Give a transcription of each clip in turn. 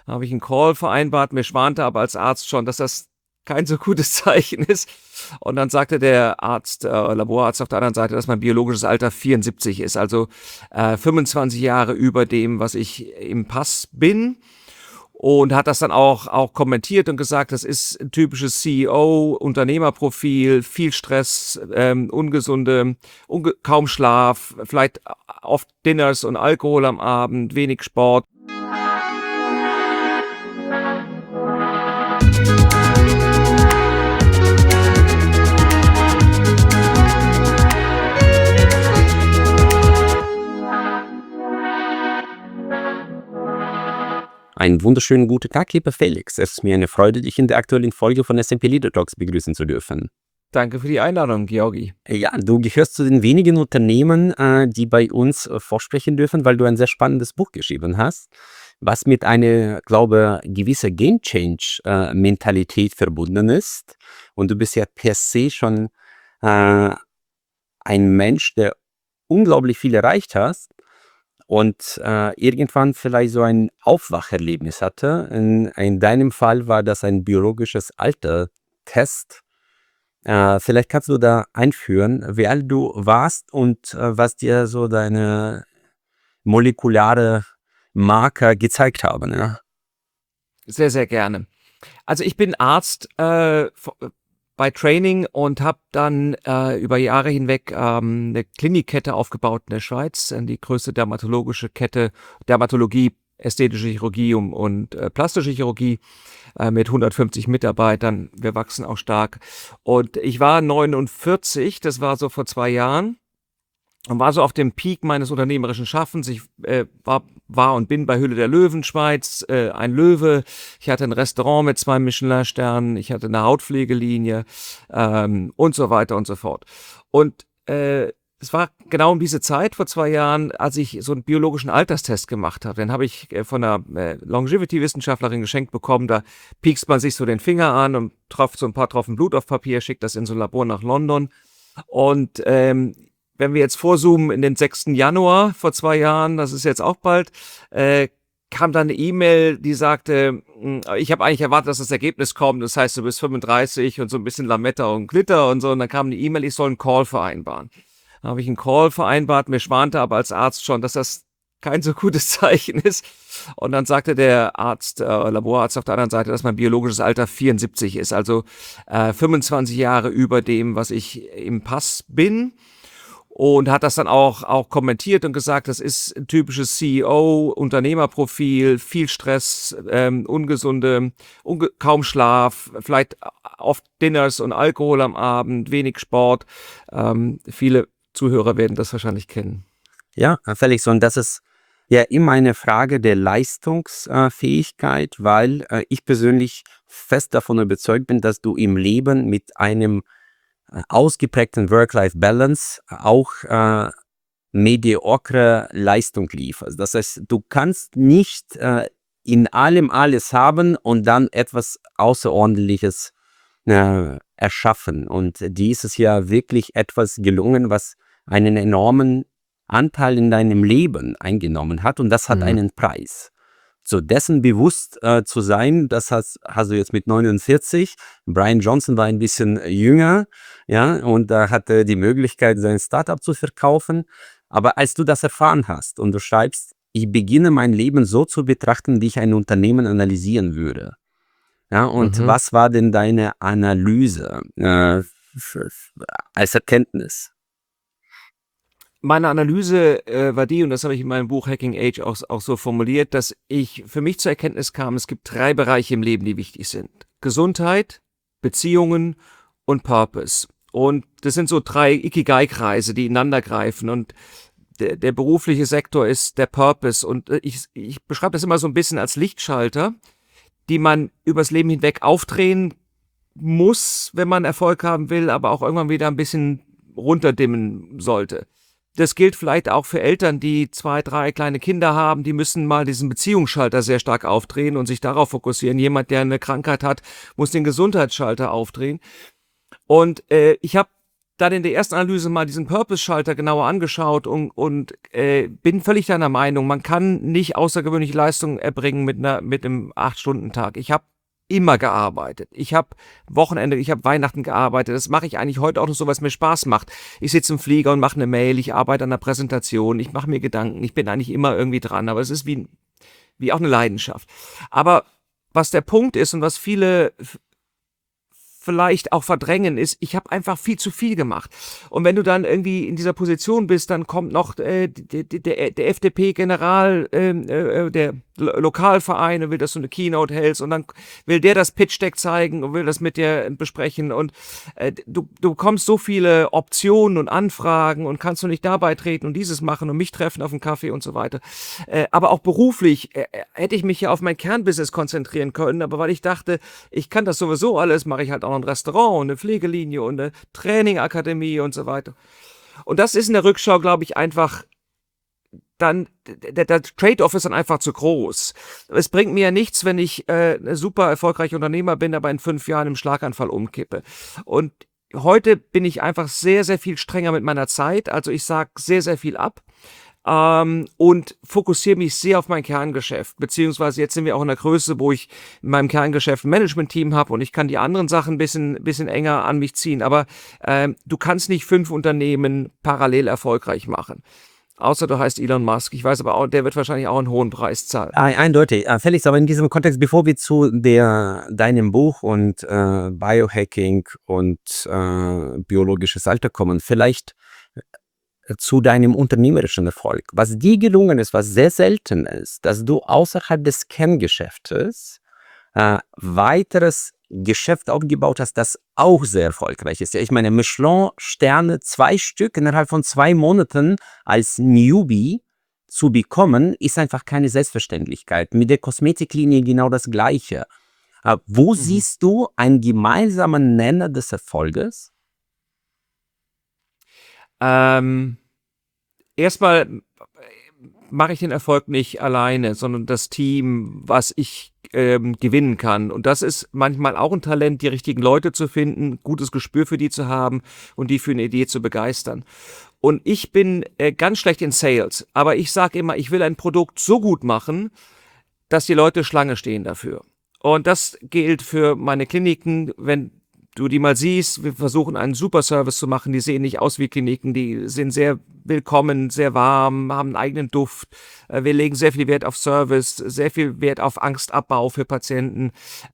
Da habe ich einen Call vereinbart, mir schwante aber als Arzt schon, dass das kein so gutes Zeichen ist. Und dann sagte der Arzt, Laborarzt auf der anderen Seite, dass mein biologisches Alter 74 ist, also 25 Jahre über dem, was ich im Pass bin. Und hat das dann auch kommentiert und gesagt, das ist ein typisches CEO-Unternehmerprofil, viel Stress, kaum Schlaf, vielleicht oft Dinners und Alkohol am Abend, wenig Sport. Einen wunderschönen guten Tag, lieber Felix. Es ist mir eine Freude, dich in der aktuellen Folge von S&P Leader Talks begrüßen zu dürfen. Danke für die Einladung, Georgi. Ja, du gehörst zu den wenigen Unternehmen, die bei uns vorsprechen dürfen, weil du ein sehr spannendes Buch geschrieben hast, was mit einer, glaube ich, gewissen Game-Change-Mentalität verbunden ist. Und du bist ja per se schon ein Mensch, der unglaublich viel erreicht hast und irgendwann vielleicht so ein Aufwacherlebnis hatte. In deinem Fall war das ein biologisches Alter-Test. Vielleicht kannst du da einführen, wie alt du warst und was dir so deine molekulare Marker gezeigt haben. Ja? Sehr, sehr gerne. Also ich bin Arzt bei Training und habe dann über Jahre hinweg eine Klinikkette aufgebaut in der Schweiz, die größte dermatologische Kette, Dermatologie, ästhetische Chirurgie und plastische Chirurgie mit 150 Mitarbeitern. Wir wachsen auch stark. Und ich war 49, das war so vor 2 Jahren. Und war so auf dem Peak meines unternehmerischen Schaffens. Ich war und bin bei Höhle der Löwen, Schweiz, ein Löwe. Ich hatte ein Restaurant mit 2 Michelin-Sternen. Ich hatte eine Hautpflegelinie und so weiter und so fort. Und es war genau um diese Zeit vor 2 Jahren, als ich so einen biologischen Alterstest gemacht habe. Den habe ich von einer Longevity-Wissenschaftlerin geschenkt bekommen. Da piekst man sich so den Finger an und tropft so ein paar Tropfen Blut auf Papier, schickt das in so ein Labor nach London. Und wenn wir jetzt vorzoomen in den 6. Januar vor 2 Jahren, das ist jetzt auch bald, kam dann eine E-Mail, die sagte, ich habe eigentlich erwartet, dass das Ergebnis kommt, das heißt, du bist 35 und so ein bisschen Lametta und Glitter und so, und dann kam eine E-Mail, ich soll einen Call vereinbaren. Da habe ich einen Call vereinbart, mir schwante aber als Arzt schon, dass das kein so gutes Zeichen ist. Und dann sagte der Arzt, Laborarzt auf der anderen Seite, dass mein biologisches Alter 74 ist, also 25 Jahre über dem, was ich im Pass bin. Und hat das dann auch kommentiert und gesagt, das ist ein typisches CEO-Unternehmerprofil, viel Stress, kaum Schlaf, vielleicht oft Dinners und Alkohol am Abend, wenig Sport. Viele Zuhörer werden das wahrscheinlich kennen. Ja, Felix, und das ist ja immer eine Frage der Leistungsfähigkeit, weil ich persönlich fest davon überzeugt bin, dass du im Leben mit einem ausgeprägten Work-Life-Balance auch mediokre Leistung lieferst. Das heißt, du kannst nicht in allem alles haben und dann etwas Außerordentliches erschaffen. Und dir ist es ja wirklich etwas gelungen, was einen enormen Anteil in deinem Leben eingenommen hat, und das hat einen Preis. So dessen bewusst zu sein, das hast du jetzt mit 49. Brian Johnson war ein bisschen jünger, ja, und da hatte die Möglichkeit, sein Startup zu verkaufen. Aber als du das erfahren hast und du schreibst, ich beginne mein Leben so zu betrachten, wie ich ein Unternehmen analysieren würde. Ja, und was war denn deine Analyse als Erkenntnis? Meine Analyse war die, und das habe ich in meinem Buch Hacking Age auch so formuliert, dass ich für mich zur Erkenntnis kam, es gibt 3 Bereiche im Leben, die wichtig sind. Gesundheit, Beziehungen und Purpose. Und das sind so 3 Ikigai-Kreise, die ineinander greifen. Und der berufliche Sektor ist der Purpose. Und ich beschreibe das immer so ein bisschen als Lichtschalter, die man übers Leben hinweg aufdrehen muss, wenn man Erfolg haben will, aber auch irgendwann wieder ein bisschen runterdimmen sollte. Das gilt vielleicht auch für Eltern, die 2, 3 kleine Kinder haben, die müssen mal diesen Beziehungsschalter sehr stark aufdrehen und sich darauf fokussieren. Jemand, der eine Krankheit hat, muss den Gesundheitsschalter aufdrehen. Und ich habe dann in der ersten Analyse mal diesen Purpose-Schalter genauer angeschaut und bin völlig deiner Meinung, man kann nicht außergewöhnliche Leistungen erbringen mit einem 8-Stunden-Tag. Ich habe immer gearbeitet. Ich habe Wochenende, ich habe Weihnachten gearbeitet. Das mache ich eigentlich heute auch noch so, was mir Spaß macht. Ich sitze im Flieger und mache eine Mail, ich arbeite an einer Präsentation, ich mache mir Gedanken, ich bin eigentlich immer irgendwie dran, aber es ist wie auch eine Leidenschaft. Aber was der Punkt ist und was viele vielleicht auch verdrängen, ist, ich habe einfach viel zu viel gemacht. Und wenn du dann irgendwie in dieser Position bist, dann kommt noch der FDP-General, der Lokalverein und will, dass du eine Keynote hältst und dann will der das Pitch-Deck zeigen und will das mit dir besprechen und du bekommst so viele Optionen und Anfragen und kannst du nicht dabei treten und dieses machen und mich treffen auf einen Kaffee und so weiter. Aber auch beruflich hätte ich mich ja auf mein Kernbusiness konzentrieren können, aber weil ich dachte, ich kann das sowieso alles, mache ich halt auch noch ein Restaurant und eine Pflegelinie und eine Trainingakademie und so weiter. Und das ist in der Rückschau, glaube ich, einfach dann, der Trade-off ist dann einfach zu groß. Es bringt mir ja nichts, wenn ich ein super erfolgreicher Unternehmer bin, aber in 5 Jahren im Schlaganfall umkippe. Und heute bin ich einfach sehr, sehr viel strenger mit meiner Zeit. Also ich sage sehr, sehr viel ab. Und fokussiere mich sehr auf mein Kerngeschäft, beziehungsweise jetzt sind wir auch in der Größe, wo ich in meinem Kerngeschäft ein Management-Team habe und ich kann die anderen Sachen ein bisschen enger an mich ziehen, aber du kannst nicht 5 Unternehmen parallel erfolgreich machen. Außer du heißt Elon Musk. Ich weiß aber auch, der wird wahrscheinlich auch einen hohen Preis zahlen. Eindeutig. Felix, aber in diesem Kontext, bevor wir zu deinem Buch und Biohacking und biologisches Alter kommen, vielleicht zu deinem unternehmerischen Erfolg. Was dir gelungen ist, was sehr selten ist, dass du außerhalb des Kerngeschäftes weiteres Geschäft aufgebaut hast, das auch sehr erfolgreich ist. Ja, ich meine, Michelin-Sterne, 2 Stück innerhalb von 2 Monaten als Newbie zu bekommen, ist einfach keine Selbstverständlichkeit. Mit der Kosmetiklinie genau das Gleiche. Wo siehst du einen gemeinsamen Nenner des Erfolges? Erstmal mache ich den Erfolg nicht alleine, sondern das Team, was ich gewinnen kann. Und das ist manchmal auch ein Talent, die richtigen Leute zu finden, gutes Gespür für die zu haben und die für eine Idee zu begeistern. Und ich bin ganz schlecht in Sales, aber ich sage immer, ich will ein Produkt so gut machen, dass die Leute Schlange stehen dafür. Und das gilt für meine Kliniken, wenn du die mal siehst, wir versuchen einen super Service zu machen, die sehen nicht aus wie Kliniken, die sind sehr willkommen, sehr warm, haben einen eigenen Duft. Wir legen sehr viel Wert auf Service, sehr viel Wert auf Angstabbau für Patienten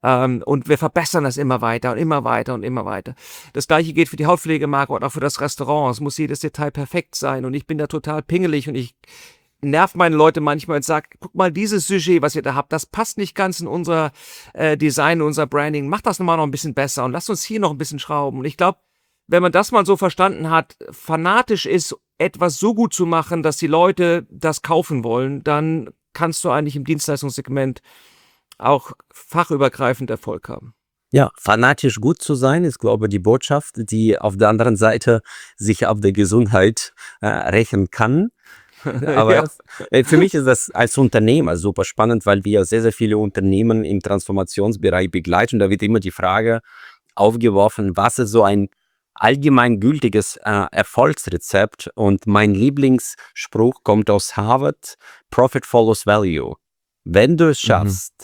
und wir verbessern das immer weiter und immer weiter und immer weiter. Das gleiche geht für die Hautpflegemarke und auch für das Restaurant. Es muss jedes Detail perfekt sein und ich bin da total pingelig und ich nervt meine Leute manchmal und sagt, guck mal, dieses Sujet, was ihr da habt, das passt nicht ganz in unser Design, unser Branding. Macht das nochmal noch ein bisschen besser und lasst uns hier noch ein bisschen schrauben. Und ich glaube, wenn man das mal so verstanden hat, fanatisch ist, etwas so gut zu machen, dass die Leute das kaufen wollen, dann kannst du eigentlich im Dienstleistungssegment auch fachübergreifend Erfolg haben. Ja, fanatisch gut zu sein, ist, glaube ich, die Botschaft, die auf der anderen Seite sich auf der Gesundheit rächen kann. Aber Ja. für mich ist das als Unternehmer super spannend, weil wir sehr, sehr viele Unternehmen im Transformationsbereich begleiten. Da wird immer die Frage aufgeworfen, was ist so ein allgemeingültiges Erfolgsrezept? Und mein Lieblingsspruch kommt aus Harvard: Profit follows value. Wenn du es schaffst,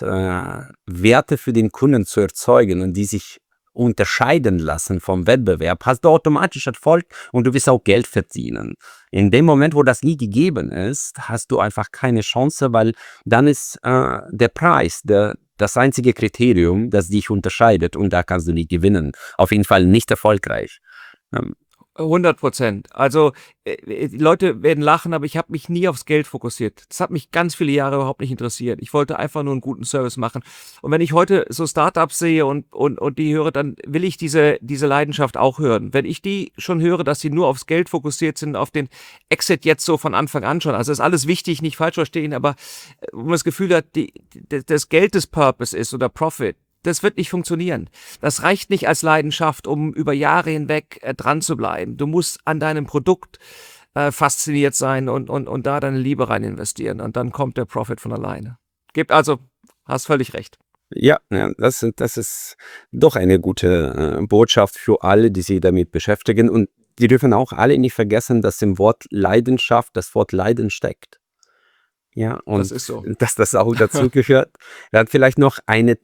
Werte für den Kunden zu erzeugen und die sich unterscheiden lassen vom Wettbewerb, hast du automatisch Erfolg und du wirst auch Geld verdienen. In dem Moment, wo das nie gegeben ist, hast du einfach keine Chance, weil dann ist der Preis das einzige Kriterium, das dich unterscheidet und da kannst du nicht gewinnen. Auf jeden Fall nicht erfolgreich. 100%. Also die Leute werden lachen, aber ich habe mich nie aufs Geld fokussiert. Das hat mich ganz viele Jahre überhaupt nicht interessiert. Ich wollte einfach nur einen guten Service machen. Und wenn ich heute so Startups sehe und die höre, dann will ich diese Leidenschaft auch hören. Wenn ich die schon höre, dass sie nur aufs Geld fokussiert sind, auf den Exit jetzt so von Anfang an schon. Also ist alles wichtig, nicht falsch verstehen, aber wo man das Gefühl hat, das Geld des Purpose ist oder Profit, das wird nicht funktionieren. Das reicht nicht als Leidenschaft, um über Jahre hinweg dran zu bleiben. Du musst an deinem Produkt fasziniert sein und da deine Liebe rein investieren. Und dann kommt der Profit von alleine. Hast völlig recht. Ja, das ist doch eine gute Botschaft für alle, die sich damit beschäftigen. Und die dürfen auch alle nicht vergessen, dass im Wort Leidenschaft das Wort Leiden steckt. Ja, Das und ist so. dass das auch dazu gehört. Wir haben vielleicht noch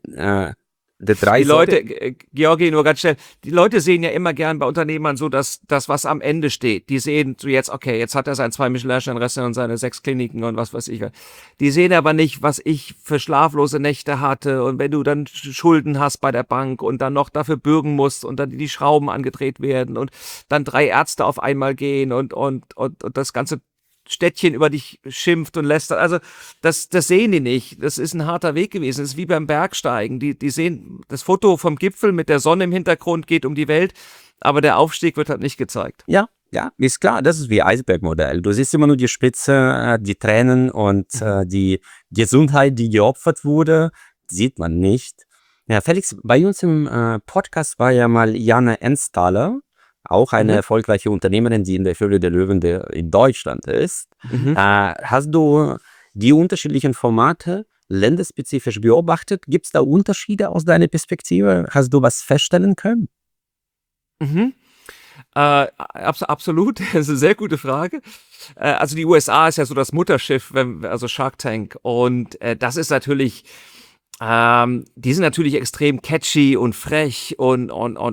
der drei Die Leute, Säulen. Georgi, nur ganz schnell, die Leute sehen ja immer gern bei Unternehmern so, dass das, was am Ende steht, die sehen so jetzt, okay, jetzt hat er sein 2 Michelin-Sterne-Restaurant und seine 6 Kliniken und was weiß ich. Die sehen aber nicht, was ich für schlaflose Nächte hatte und wenn du dann Schulden hast bei der Bank und dann noch dafür bürgen musst und dann die Schrauben angedreht werden und dann 3 Ärzte auf einmal gehen und das ganze Städtchen über dich schimpft und lästert. Also das sehen die nicht. Das ist ein harter Weg gewesen. Das ist wie beim Bergsteigen. Die sehen, das Foto vom Gipfel mit der Sonne im Hintergrund geht um die Welt, aber der Aufstieg wird halt nicht gezeigt. Ja, ja, ist klar, das ist wie Eisbergmodell. Du siehst immer nur die Spitze, die Tränen und die Gesundheit, die geopfert wurde, sieht man nicht. Ja, Felix, bei uns im Podcast war ja mal Jana Enstahler, auch eine Mhm. erfolgreiche Unternehmerin, die in der Höhle der Löwen in Deutschland ist. Mhm. Hast du die unterschiedlichen Formate länderspezifisch beobachtet? Gibt es da Unterschiede aus deiner Perspektive? Hast du was feststellen können? Mhm. Absolut, das ist eine sehr gute Frage. Also die USA ist ja so das Mutterschiff, also Shark Tank. Und das ist natürlich, die sind natürlich extrem catchy und frech und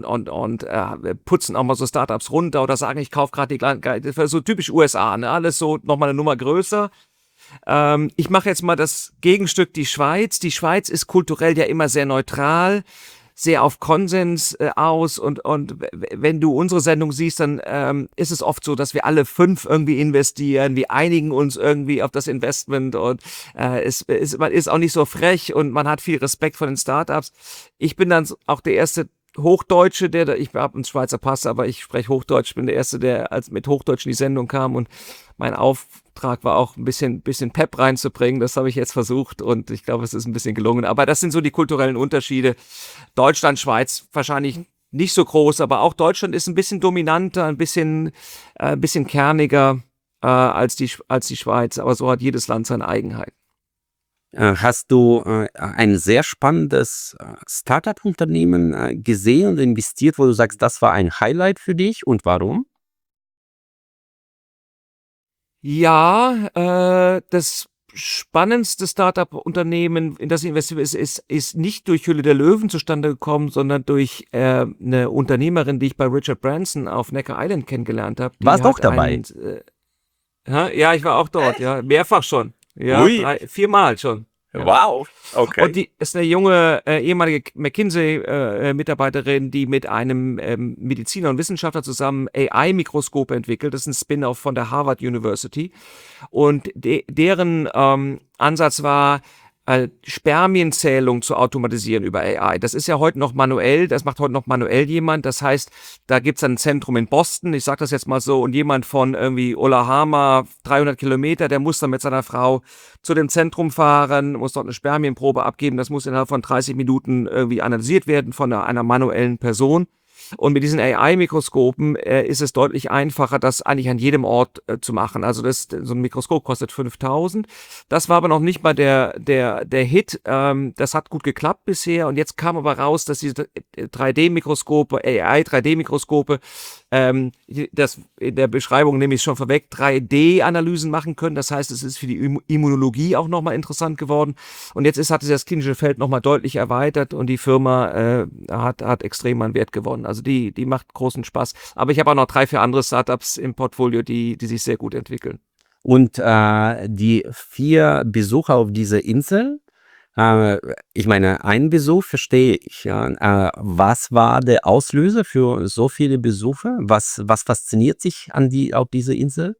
putzen auch mal so Startups runter oder sagen, ich kaufe gerade die kleinen, das war so typisch USA, ne? Alles so nochmal eine Nummer größer. Ich mache jetzt mal das Gegenstück, die Schweiz. Die Schweiz ist kulturell ja immer sehr neutral, sehr auf Konsens aus und wenn du unsere Sendung siehst, dann ist es oft so, dass wir alle 5 irgendwie investieren, wir einigen uns irgendwie auf das Investment und man ist auch nicht so frech und man hat viel Respekt vor den Startups. Ich bin dann auch der erste Hochdeutsche, ich habe einen Schweizer Pass, aber ich spreche Hochdeutsch, bin der Erste, der als mit Hochdeutsch in die Sendung kam und mein Auftrag war auch ein bisschen Pep reinzubringen. Das habe ich jetzt versucht und ich glaube, es ist ein bisschen gelungen. Aber das sind so die kulturellen Unterschiede. Deutschland, Schweiz wahrscheinlich nicht so groß, aber auch Deutschland ist ein bisschen dominanter, ein bisschen kerniger als die Schweiz. Aber so hat jedes Land seine Eigenheit. Hast du ein sehr spannendes Startup-Unternehmen gesehen und investiert, wo du sagst, das war ein Highlight für dich und warum? Ja, das spannendste Startup-Unternehmen, in das ich investiert bin, ist nicht durch Höhle der Löwen zustande gekommen, sondern durch eine Unternehmerin, die ich bei Richard Branson auf Necker Island kennengelernt habe. Die Warst auch hat dabei? ja, ich war auch dort, ja, mehrfach schon. Ja, Ui, 3, 4 Mal schon. Ja. wow, Und okay. die ist eine junge ehemalige McKinsey-Mitarbeiterin, die mit einem Mediziner und Wissenschaftler zusammen AI-Mikroskope entwickelt. Das ist ein Spin-off von der Harvard University. Und deren Ansatz war, Spermienzählung zu automatisieren über AI. Das ist ja heute noch manuell, das macht heute noch manuell jemand. Das heißt, da gibt's ein Zentrum in Boston, ich sage das jetzt mal so, und jemand von irgendwie Oklahoma, 300 Kilometer, der muss dann mit seiner Frau zu dem Zentrum fahren, muss dort eine Spermienprobe abgeben. Das muss innerhalb von 30 Minuten irgendwie analysiert werden von einer manuellen Person. Und mit diesen AI-Mikroskopen ist es deutlich einfacher, das eigentlich an jedem Ort zu machen. Also so ein Mikroskop kostet 5.000. Das war aber noch nicht mal der Hit. Das hat gut geklappt bisher. Und jetzt kam aber raus, dass diese 3D-Mikroskope, AI-3D-Mikroskope, das in der Beschreibung nehme ich schon vorweg, 3D-Analysen machen können. Das heißt, es ist für die Immunologie auch nochmal interessant geworden. Und jetzt hat sich das klinische Feld nochmal deutlich erweitert und die Firma hat extrem an Wert gewonnen. Also die macht großen Spaß. Aber ich habe auch noch 3, 4 andere Startups im Portfolio, die sich sehr gut entwickeln. Und die 4 Besucher auf dieser Insel, ich meine, einen Besuch verstehe ich. Ja. Was war der Auslöser für so viele Besucher? Was fasziniert sich auf dieser Insel?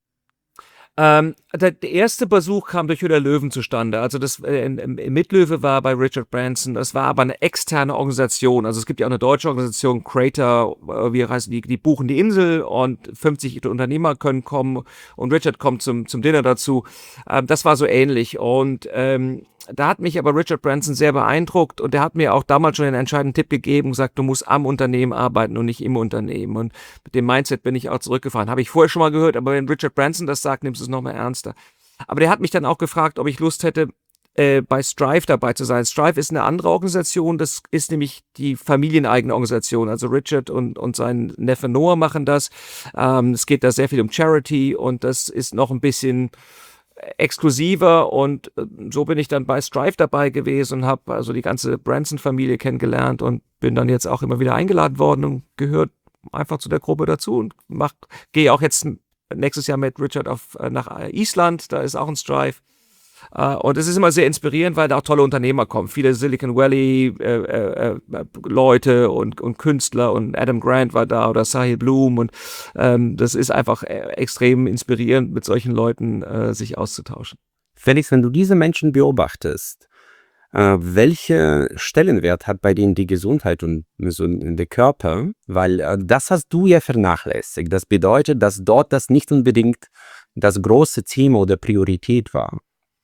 Der erste Besuch kam durch Höhle der Löwen zustande. Also das Mitlöwe war bei Richard Branson. Das war aber eine externe Organisation. Also es gibt ja auch eine deutsche Organisation, Crater, wie heißen die buchen die Insel und 50 Unternehmer können kommen und Richard kommt zum Dinner dazu. Das war so ähnlich und da hat mich aber Richard Branson sehr beeindruckt und der hat mir auch damals schon einen entscheidenden Tipp gegeben und gesagt, du musst am Unternehmen arbeiten und nicht im Unternehmen. Und mit dem Mindset bin ich auch zurückgefahren. Habe ich vorher schon mal gehört, aber wenn Richard Branson das sagt, nimmst du es noch mal ernster. Aber der hat mich dann auch gefragt, ob ich Lust hätte, bei Strive dabei zu sein. Strive ist eine andere Organisation, das ist nämlich die familieneigene Organisation. Also Richard und sein Neffe Noah machen das. Es geht da sehr viel um Charity und das ist noch ein bisschen exklusiver und so bin ich dann bei Strive dabei gewesen und habe also die ganze Branson-Familie kennengelernt und bin dann jetzt auch immer wieder eingeladen worden und gehört einfach zu der Gruppe dazu und gehe auch jetzt nächstes Jahr mit Richard nach Island, da ist auch ein Strive. Und es ist immer sehr inspirierend, weil da auch tolle Unternehmer kommen. Viele Silicon Valley Leute und Künstler und Adam Grant war da oder Sahil Bloom und das ist einfach extrem inspirierend, mit solchen Leuten sich auszutauschen. Felix, wenn du diese Menschen beobachtest, welche Stellenwert hat bei denen die Gesundheit und so der Körper? Weil das hast du ja vernachlässigt. Das bedeutet, dass dort das nicht unbedingt das große Thema oder Priorität war.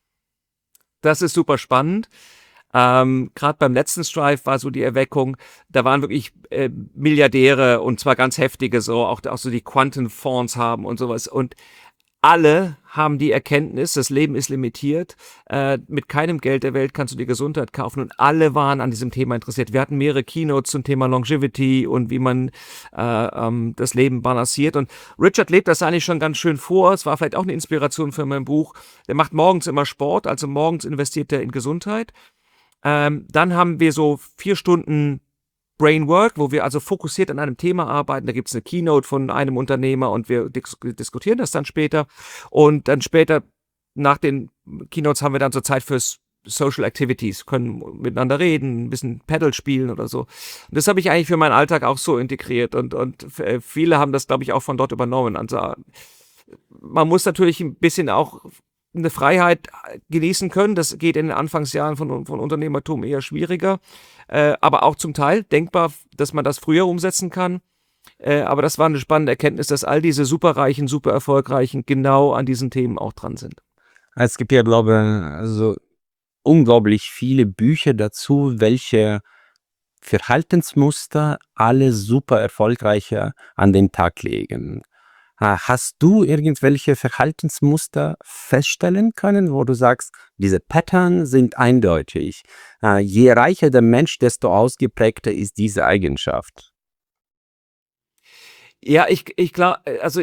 Das ist super spannend. Gerade beim letzten Strive war so die Erweckung, da waren wirklich Milliardäre und zwar ganz heftige, auch so die Quantenfonds haben und sowas. Und alle haben die Erkenntnis, das Leben ist limitiert, mit keinem Geld der Welt kannst du die Gesundheit kaufen und alle waren an diesem Thema interessiert. Wir hatten mehrere Keynotes zum Thema Longevity und wie man das Leben balanciert und Richard lebt das eigentlich schon ganz schön vor, es war vielleicht auch eine Inspiration für mein Buch. Der macht morgens immer Sport, also morgens investiert er in Gesundheit. Dann haben wir so 4 Stunden Brainwork, wo wir also fokussiert an einem Thema arbeiten. Da gibt es eine Keynote von einem Unternehmer und wir diskutieren das dann später. Und dann später, nach den Keynotes, haben wir dann so Zeit für Social Activities, können miteinander reden, ein bisschen Paddle spielen oder so. Und das habe ich eigentlich für meinen Alltag auch so integriert und viele haben das, glaube ich, auch von dort übernommen. Also man muss natürlich ein bisschen auch eine Freiheit genießen können. Das geht in den Anfangsjahren von Unternehmertum eher schwieriger, aber auch zum Teil denkbar, dass man das früher umsetzen kann. Aber das war eine spannende Erkenntnis, dass all diese superreichen, super erfolgreichen genau an diesen Themen auch dran sind. Es gibt ja, glaube ich, also unglaublich viele Bücher dazu, welche Verhaltensmuster alle super erfolgreiche an den Tag legen. Hast du irgendwelche Verhaltensmuster feststellen können, wo du sagst, diese Pattern sind eindeutig. Je reicher der Mensch, desto ausgeprägter ist diese Eigenschaft. Ja, ich glaube, also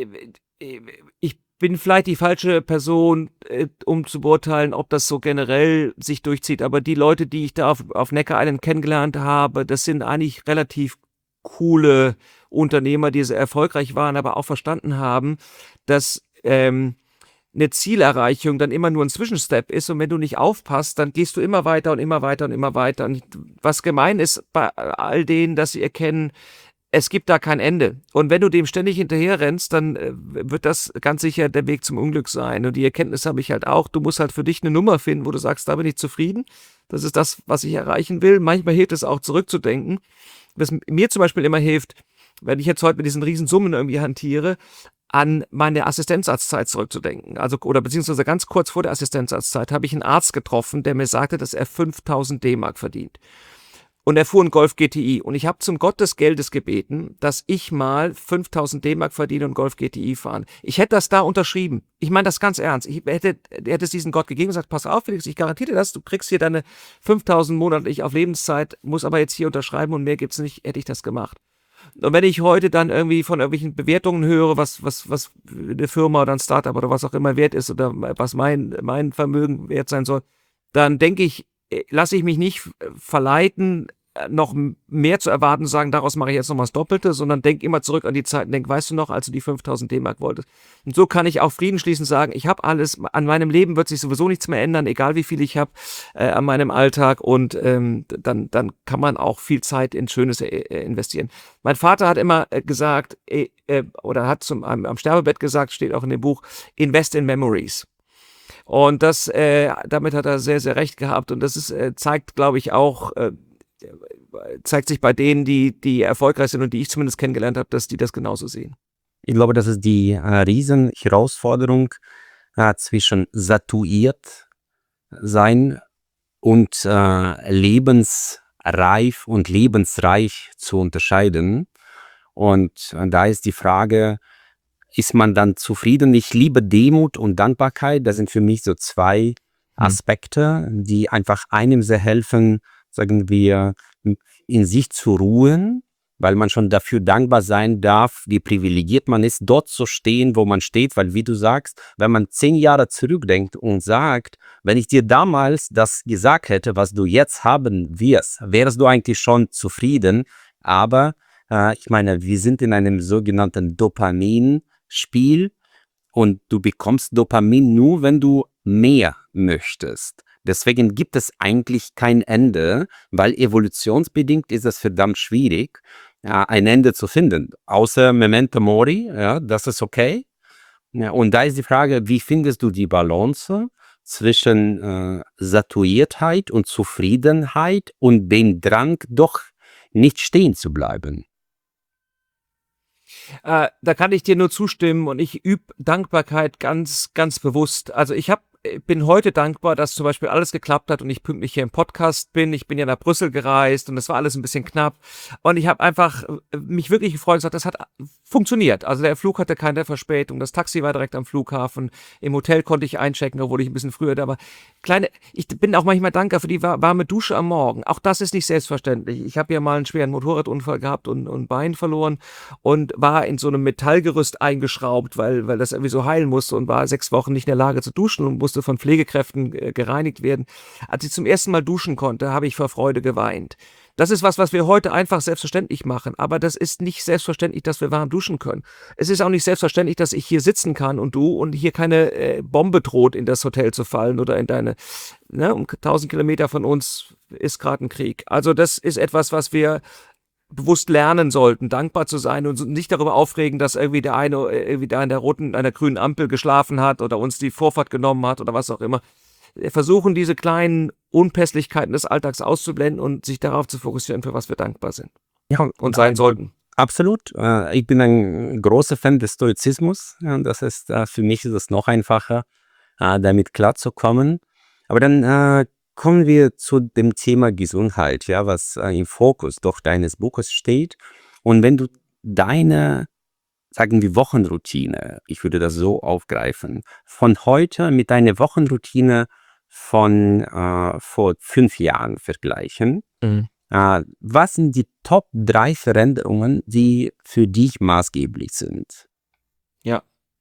ich bin vielleicht die falsche Person, um zu beurteilen, ob das so generell sich durchzieht. Aber die Leute, die ich da auf Necker Island kennengelernt habe, das sind eigentlich relativ coole Unternehmer, die sehr erfolgreich waren, aber auch verstanden haben, dass eine Zielerreichung dann immer nur ein Zwischenstep ist und wenn du nicht aufpasst, dann gehst du immer weiter und immer weiter und immer weiter. Und was gemein ist bei all denen, dass sie erkennen, es gibt da kein Ende. Und wenn du dem ständig hinterher rennst, dann wird das ganz sicher der Weg zum Unglück sein. Und die Erkenntnis habe ich halt auch. Du musst halt für dich eine Nummer finden, wo du sagst, da bin ich zufrieden. Das ist das, was ich erreichen will. Manchmal hilft es auch, zurückzudenken. Was mir zum Beispiel immer hilft, wenn ich jetzt heute mit diesen Riesensummen irgendwie hantiere, an meine Assistenzarztzeit zurückzudenken. Also, oder beziehungsweise ganz kurz vor der Assistenzarztzeit habe ich einen Arzt getroffen, der mir sagte, dass er 5.000 D-Mark verdient. Und er fuhr einen Golf GTI. Und ich habe zum Gott des Geldes gebeten, dass ich mal 5.000 D-Mark verdiene und Golf GTI fahren. Ich hätte das da unterschrieben. Ich meine das ganz ernst. Er hätte es diesen Gott gegeben und gesagt, pass auf, Felix, ich garantiere dir das. Du kriegst hier deine 5.000 monatlich auf Lebenszeit, muss aber jetzt hier unterschreiben und mehr gibt's nicht, hätte ich das gemacht. Und wenn ich heute dann irgendwie von irgendwelchen Bewertungen höre, was eine Firma oder ein Startup oder was auch immer wert ist oder was mein Vermögen wert sein soll, dann denke ich, lasse ich mich nicht verleiten, noch mehr zu erwarten, zu sagen, daraus mache ich jetzt noch mal das Doppelte, sondern denk immer zurück an die Zeit und denk, weißt du noch, als du die 5.000 D-Mark wolltest. Und so kann ich auch friedensschließend sagen, ich habe alles, an meinem Leben wird sich sowieso nichts mehr ändern, egal wie viel ich habe an meinem Alltag und dann kann man auch viel Zeit in Schönes investieren. Mein Vater hat immer gesagt, oder hat am Sterbebett gesagt, steht auch in dem Buch, invest in memories. Und damit hat er sehr, sehr recht gehabt und das zeigt, glaube ich, auch, zeigt sich bei denen, die erfolgreich sind und die ich zumindest kennengelernt habe, dass die das genauso sehen. Ich glaube, das ist die riesen Herausforderung zwischen satuiert sein und lebensreif und lebensreich zu unterscheiden. Und da ist die Frage, ist man dann zufrieden? Ich liebe Demut und Dankbarkeit. Das sind für mich so zwei Aspekte, die einfach einem sehr helfen, sagen wir, in sich zu ruhen, weil man schon dafür dankbar sein darf, wie privilegiert man ist, dort zu stehen, wo man steht, weil wie du sagst, wenn man 10 Jahre zurückdenkt und sagt, wenn ich dir damals das gesagt hätte, was du jetzt haben wirst, wärst du eigentlich schon zufrieden, aber ich meine, wir sind in einem sogenannten Dopaminspiel und du bekommst Dopamin nur, wenn du mehr möchtest. Deswegen gibt es eigentlich kein Ende, weil evolutionsbedingt ist es verdammt schwierig, ein Ende zu finden. Außer Memento Mori, ja, das ist okay. Ja, und da ist die Frage, wie findest du die Balance zwischen Saturiertheit und Zufriedenheit und dem Drang, doch nicht stehen zu bleiben? Da kann ich dir nur zustimmen und ich übe Dankbarkeit ganz, ganz bewusst. Also bin heute dankbar, dass zum Beispiel alles geklappt hat und ich pünktlich hier im Podcast bin. Ich bin ja nach Brüssel gereist und das war alles ein bisschen knapp. Und ich habe einfach mich wirklich gefreut und gesagt, das hat funktioniert. Also der Flug hatte keine Verspätung, das Taxi war direkt am Flughafen, im Hotel konnte ich einchecken, obwohl ich ein bisschen früher da war. Ich bin auch manchmal dankbar für die warme Dusche am Morgen. Auch das ist nicht selbstverständlich. Ich habe ja mal einen schweren Motorradunfall gehabt und Bein verloren und war in so einem Metallgerüst eingeschraubt, weil das irgendwie so heilen musste und war 6 Wochen nicht in der Lage zu duschen und musste von Pflegekräften gereinigt werden. Als ich zum ersten Mal duschen konnte, habe ich vor Freude geweint. Das ist was wir heute einfach selbstverständlich machen, aber das ist nicht selbstverständlich, dass wir warm duschen können. Es ist auch nicht selbstverständlich, dass ich hier sitzen kann und du und hier keine Bombe droht, in das Hotel zu fallen oder in deine, um 1000 Kilometer von uns ist gerade ein Krieg. Also das ist etwas, was wir bewusst lernen sollten, dankbar zu sein und nicht darüber aufregen, dass irgendwie der eine irgendwie da an der grünen Ampel geschlafen hat oder uns die Vorfahrt genommen hat oder was auch immer. Wir versuchen, diese kleinen Unpässlichkeiten des Alltags auszublenden und sich darauf zu fokussieren, für was wir dankbar sind Ja, und sein sollten. absolut. Ich bin ein großer Fan des Stoizismus. Ja, das ist, für mich ist es noch einfacher, damit klarzukommen. Aber dann kommen wir zu dem Thema Gesundheit, ja, was im Fokus doch deines Buches steht. Und wenn du deine, sagen wir, Wochenroutine, ich würde das so aufgreifen, von heute mit deiner Wochenroutine von vor 5 Jahren vergleichen, was sind die Top 3 Veränderungen, die für dich maßgeblich sind? Ja.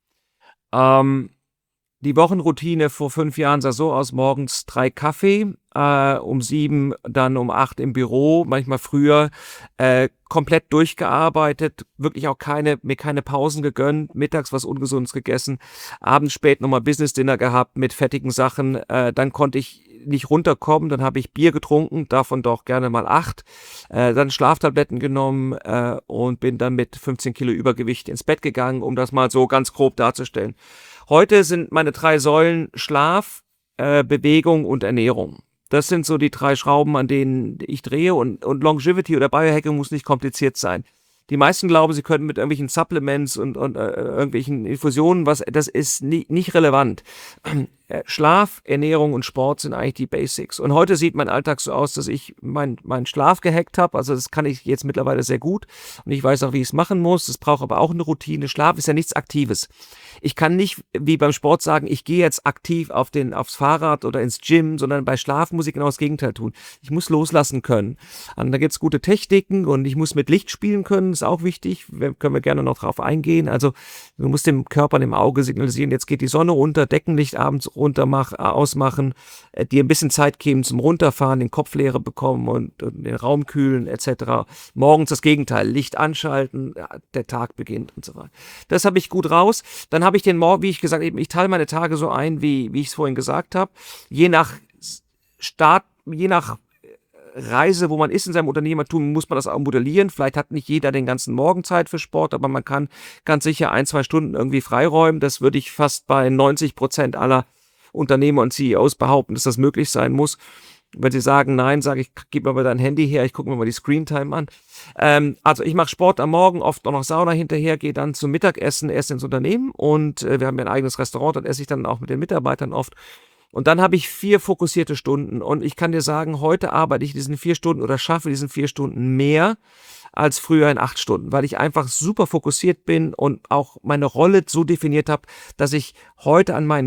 Die Wochenroutine vor 5 Jahren sah so aus: morgens 3 Kaffee, um 7, dann um 8 im Büro, manchmal früher, komplett durchgearbeitet, wirklich auch mir keine Pausen gegönnt, mittags was Ungesundes gegessen, abends spät nochmal Business-Dinner gehabt mit fettigen Sachen, dann konnte ich nicht runterkommen, dann habe ich Bier getrunken, davon doch gerne mal 8, dann Schlaftabletten genommen und bin dann mit 15 Kilo Übergewicht ins Bett gegangen, um das mal so ganz grob darzustellen. Heute sind meine 3 Säulen Schlaf, Bewegung und Ernährung. Das sind so die 3 Schrauben, an denen ich drehe und Longevity oder Biohacking muss nicht kompliziert sein. Die meisten glauben, sie könnten mit irgendwelchen Supplements und irgendwelchen Infusionen das ist nicht relevant. Schlaf, Ernährung und Sport sind eigentlich die Basics. Und heute sieht mein Alltag so aus, dass ich meinen Schlaf gehackt habe. Also das kann ich jetzt mittlerweile sehr gut. Und ich weiß auch, wie ich es machen muss. Es braucht aber auch eine Routine. Schlaf ist ja nichts Aktives. Ich kann nicht wie beim Sport sagen, ich gehe jetzt aktiv aufs Fahrrad oder ins Gym, sondern bei Schlaf muss ich genau das Gegenteil tun. Ich muss loslassen können. Und da gibt es gute Techniken und ich muss mit Licht spielen können, ist auch wichtig. Können wir gerne noch drauf eingehen. Also du musst dem Körper, dem Auge signalisieren, jetzt geht die Sonne unter, Deckenlicht abends ausmachen, dir ein bisschen Zeit geben zum Runterfahren, den Kopf leere bekommen und den Raum kühlen etc. Morgens das Gegenteil, Licht anschalten, der Tag beginnt und so weiter. Das habe ich gut raus. Dann habe ich den Morgen, wie ich gesagt habe, ich teile meine Tage so ein, wie ich es vorhin gesagt habe. Je nach Reise, wo man ist in seinem Unternehmertum, muss man das auch modellieren. Vielleicht hat nicht jeder den ganzen Morgen Zeit für Sport, aber man kann ganz sicher 1-2 Stunden irgendwie freiräumen. Das würde ich fast bei 90% aller Unternehmer und CEOs behaupten, dass das möglich sein muss. Wenn sie sagen nein, sage ich, gib mir mal dein Handy her, ich gucke mir mal die Screentime an. Also ich mache Sport am Morgen, oft auch noch Sauna hinterher, gehe dann zum Mittagessen erst ins Unternehmen und wir haben ja ein eigenes Restaurant, dort esse ich dann auch mit den Mitarbeitern oft. Und dann habe ich 4 fokussierte Stunden und ich kann dir sagen, heute arbeite ich diesen 4 Stunden oder schaffe diesen 4 Stunden mehr als früher in 8 Stunden, weil ich einfach super fokussiert bin und auch meine Rolle so definiert habe, dass ich heute an meinen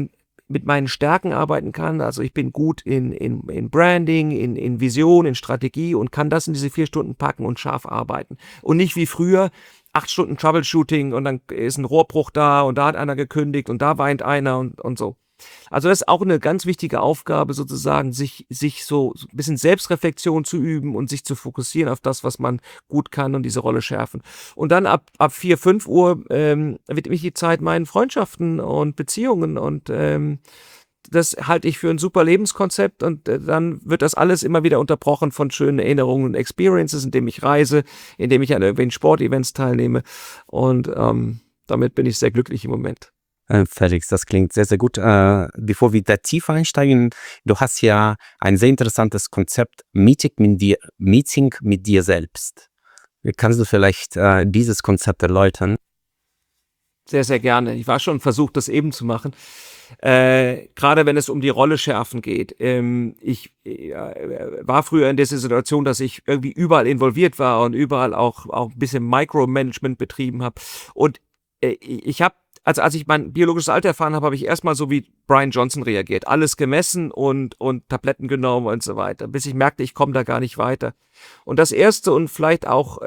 mit meinen Stärken arbeiten kann. Also ich bin gut in Branding, in Vision, in Strategie und kann das in diese 4 Stunden packen und scharf arbeiten. Und nicht wie früher 8 Stunden Troubleshooting und dann ist ein Rohrbruch da und da hat einer gekündigt und da weint einer und so. Also das ist auch eine ganz wichtige Aufgabe sozusagen, sich so ein bisschen Selbstreflexion zu üben und sich zu fokussieren auf das, was man gut kann und diese Rolle schärfen. Und dann ab 4, 5 Uhr widme ich die Zeit meinen Freundschaften und Beziehungen und das halte ich für ein super Lebenskonzept und dann wird das alles immer wieder unterbrochen von schönen Erinnerungen und Experiences, indem ich reise, indem ich an irgendwelchen Sportevents teilnehme und damit bin ich sehr glücklich im Moment. Felix, das klingt sehr, sehr gut. Bevor wir da tiefer einsteigen, du hast ja ein sehr interessantes Konzept, Meeting mit dir selbst. Kannst du vielleicht dieses Konzept erläutern? Sehr, sehr gerne. Ich war schon versucht, das eben zu machen. Gerade wenn es um die Rolle schärfen geht. Ich war früher in dieser Situation, dass ich irgendwie überall involviert war und überall auch ein bisschen Micromanagement betrieben habe. Und ich habe, also als ich mein biologisches Alter erfahren habe, habe ich erstmal so wie Brian Johnson reagiert. Alles gemessen und Tabletten genommen und so weiter, bis ich merkte, ich komme da gar nicht weiter. Und das Erste und vielleicht auch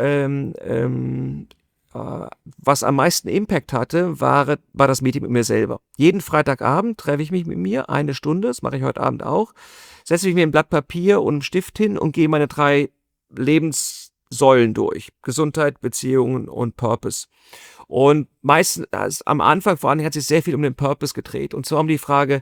was am meisten Impact hatte, war das Meeting mit mir selber. Jeden Freitagabend treffe ich mich mit mir, 1 Stunde, das mache ich heute Abend auch, setze ich mir ein Blatt Papier und einen Stift hin und gehe meine 3 Lebenssäulen durch. Gesundheit, Beziehungen und Purpose. Und meistens, am Anfang vor allem, hat sich sehr viel um den Purpose gedreht. Und zwar um die Frage,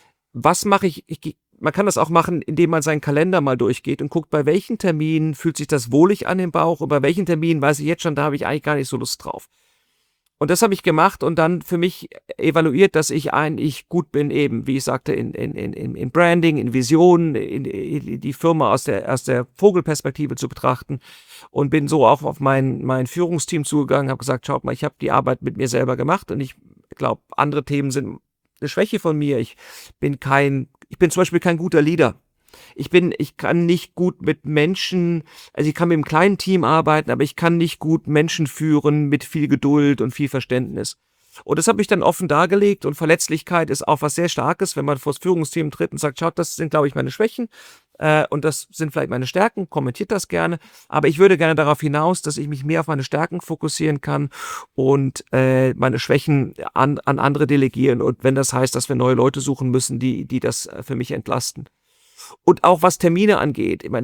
was mache ich? Man kann das auch machen, indem man seinen Kalender mal durchgeht und guckt, bei welchen Terminen fühlt sich das wohlig an im Bauch und bei welchen Terminen weiß ich jetzt schon, da habe ich eigentlich gar nicht so Lust drauf. Und das habe ich gemacht und dann für mich evaluiert, dass ich eigentlich gut bin, eben, wie ich sagte, in Branding, in Visionen, in die Firma aus der Vogelperspektive zu betrachten und bin so auch auf mein Führungsteam zugegangen, habe gesagt, schaut mal, ich habe die Arbeit mit mir selber gemacht und ich glaube, andere Themen sind eine Schwäche von mir. Ich bin zum Beispiel kein guter Leader. Ich kann nicht gut mit Menschen, also ich kann mit einem kleinen Team arbeiten, aber ich kann nicht gut Menschen führen mit viel Geduld und viel Verständnis. Und das habe ich dann offen dargelegt und Verletzlichkeit ist auch was sehr Starkes, wenn man vor das Führungsteam tritt und sagt, schaut, das sind, glaube ich, meine Schwächen und das sind vielleicht meine Stärken, kommentiert das gerne, aber ich würde gerne darauf hinaus, dass ich mich mehr auf meine Stärken fokussieren kann und meine Schwächen an andere delegieren und wenn das heißt, dass wir neue Leute suchen müssen, die das für mich entlasten. Und auch was Termine angeht. Ich meine,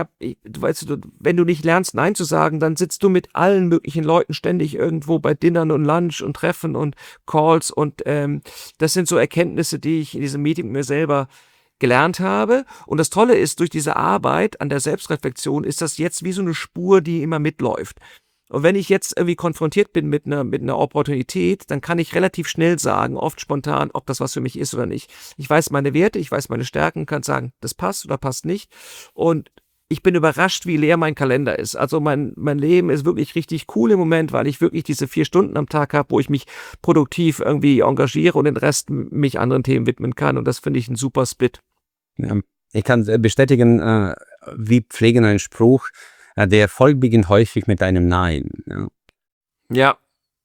du weißt, wenn du nicht lernst, Nein zu sagen, dann sitzt du mit allen möglichen Leuten ständig irgendwo bei Dinnern und Lunch und Treffen und Calls und das sind so Erkenntnisse, die ich in diesem Meeting mit mir selber gelernt habe. Und das Tolle ist, durch diese Arbeit an der Selbstreflexion ist das jetzt wie so eine Spur, die immer mitläuft. Und wenn ich jetzt irgendwie konfrontiert bin mit einer Opportunität, dann kann ich relativ schnell sagen, oft spontan, ob das was für mich ist oder nicht. Ich weiß meine Werte, ich weiß meine Stärken, kann sagen, das passt oder passt nicht. Und ich bin überrascht, wie leer mein Kalender ist. Also mein Leben ist wirklich richtig cool im Moment, weil ich wirklich diese 4 Stunden am Tag habe, wo ich mich produktiv irgendwie engagiere und den Rest mich anderen Themen widmen kann. Und das finde ich ein super Split. Ja, ich kann bestätigen, wir pflegen einen Spruch, der Erfolg beginnt häufig mit einem Nein. Ja. Ja,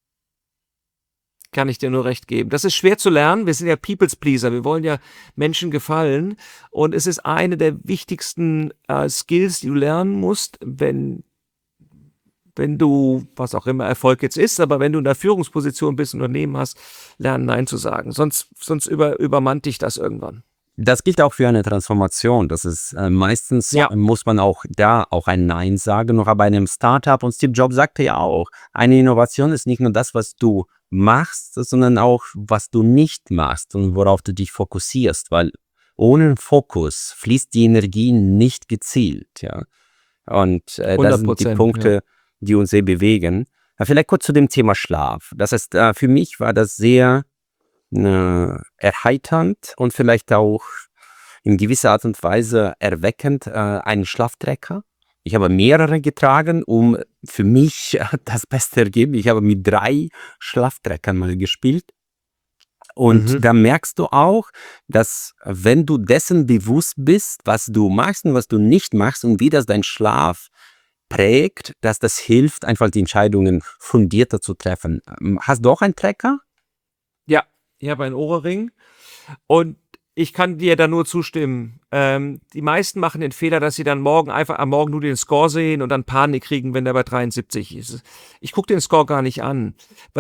kann ich dir nur recht geben. Das ist schwer zu lernen. Wir sind ja People's Pleaser. Wir wollen ja Menschen gefallen. Und es ist eine der wichtigsten Skills, die du lernen musst, wenn du, was auch immer Erfolg jetzt ist, aber wenn du in der Führungsposition bist, ein Unternehmen hast, lernen Nein zu sagen. Sonst übermannt dich das irgendwann. Das gilt auch für eine Transformation. Das ist meistens, muss man auch da auch ein Nein sagen, noch bei einem Startup. Und Steve Jobs sagte ja auch, eine Innovation ist nicht nur das, was du machst, sondern auch, was du nicht machst und worauf du dich fokussierst, weil ohne Fokus fließt die Energie nicht gezielt. Ja. Und das sind die Punkte, die uns sehr bewegen. Vielleicht kurz zu dem Thema Schlaf. Das heißt, für mich war das sehr erheiternd und vielleicht auch in gewisser Art und Weise erweckend, einen Schlaftrecker. Ich habe mehrere getragen, um für mich das beste Ergebnis. Ich habe mit 3 Schlaftreckern mal gespielt. Und da merkst du auch, dass wenn du dessen bewusst bist, was du machst und was du nicht machst und wie das dein Schlaf prägt, dass das hilft, einfach die Entscheidungen fundierter zu treffen. Hast du auch einen Tracker? Ja. Ich habe einen Ohrring und ich kann dir da nur zustimmen. Die meisten machen den Fehler, dass sie dann am Morgen nur den Score sehen und dann Panik kriegen, wenn der bei 73 ist. Ich gucke den Score gar nicht an.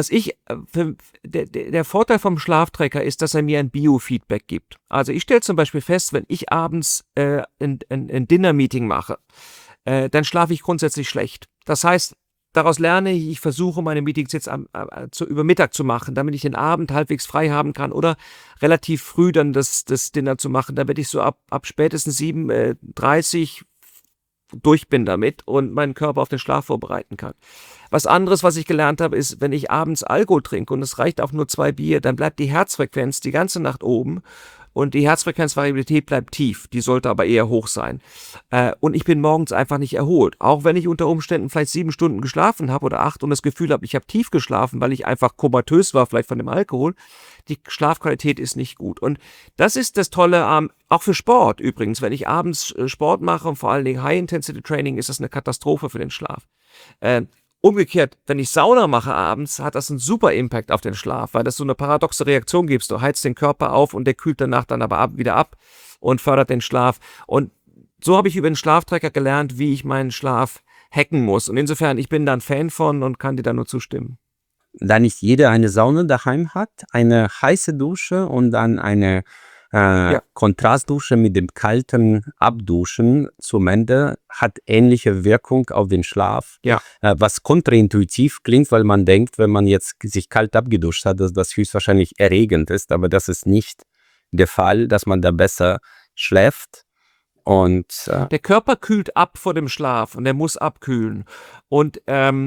Der Vorteil vom Schlaftracker ist, dass er mir ein Biofeedback gibt. Also ich stelle zum Beispiel fest, wenn ich abends ein Dinner-Meeting mache, dann schlafe ich grundsätzlich schlecht. Das heißt, daraus lerne ich versuche meine Meetings jetzt über Mittag zu machen, damit ich den Abend halbwegs frei haben kann oder relativ früh dann das Dinner zu machen, damit ich so ab spätestens 7:30 durch bin damit und meinen Körper auf den Schlaf vorbereiten kann. Was anderes, was ich gelernt habe, ist, wenn ich abends Alkohol trinke und es reicht auch nur 2 Bier, dann bleibt die Herzfrequenz die ganze Nacht oben und die Herzfrequenzvariabilität bleibt tief. Die sollte aber eher hoch sein. Und ich bin morgens einfach nicht erholt. Auch wenn ich unter Umständen vielleicht 7 Stunden geschlafen habe oder 8 und das Gefühl habe, ich habe tief geschlafen, weil ich einfach komatös war, vielleicht von dem Alkohol. Die Schlafqualität ist nicht gut. Und das ist das Tolle, auch für Sport übrigens. Wenn ich abends Sport mache und vor allen Dingen High-Intensity-Training, ist das eine Katastrophe für den Schlaf. Umgekehrt, wenn ich Sauna mache abends, hat das einen super Impact auf den Schlaf, weil das so eine paradoxe Reaktion gibt. Du heizt den Körper auf und der kühlt danach dann aber wieder ab und fördert den Schlaf. Und so habe ich über den Schlaftracker gelernt, wie ich meinen Schlaf hacken muss. Und insofern, ich bin da ein Fan von und kann dir da nur zustimmen. Da nicht jeder eine Sauna daheim hat, eine heiße Dusche und dann eine Kontrastdusche mit dem kalten Abduschen zum Ende hat ähnliche Wirkung auf den Schlaf. Ja. Was kontraintuitiv klingt, weil man denkt, wenn man jetzt sich kalt abgeduscht hat, dass das höchstwahrscheinlich erregend ist, aber das ist nicht der Fall, dass man da besser schläft. Und der Körper kühlt ab vor dem Schlaf und der muss abkühlen. Und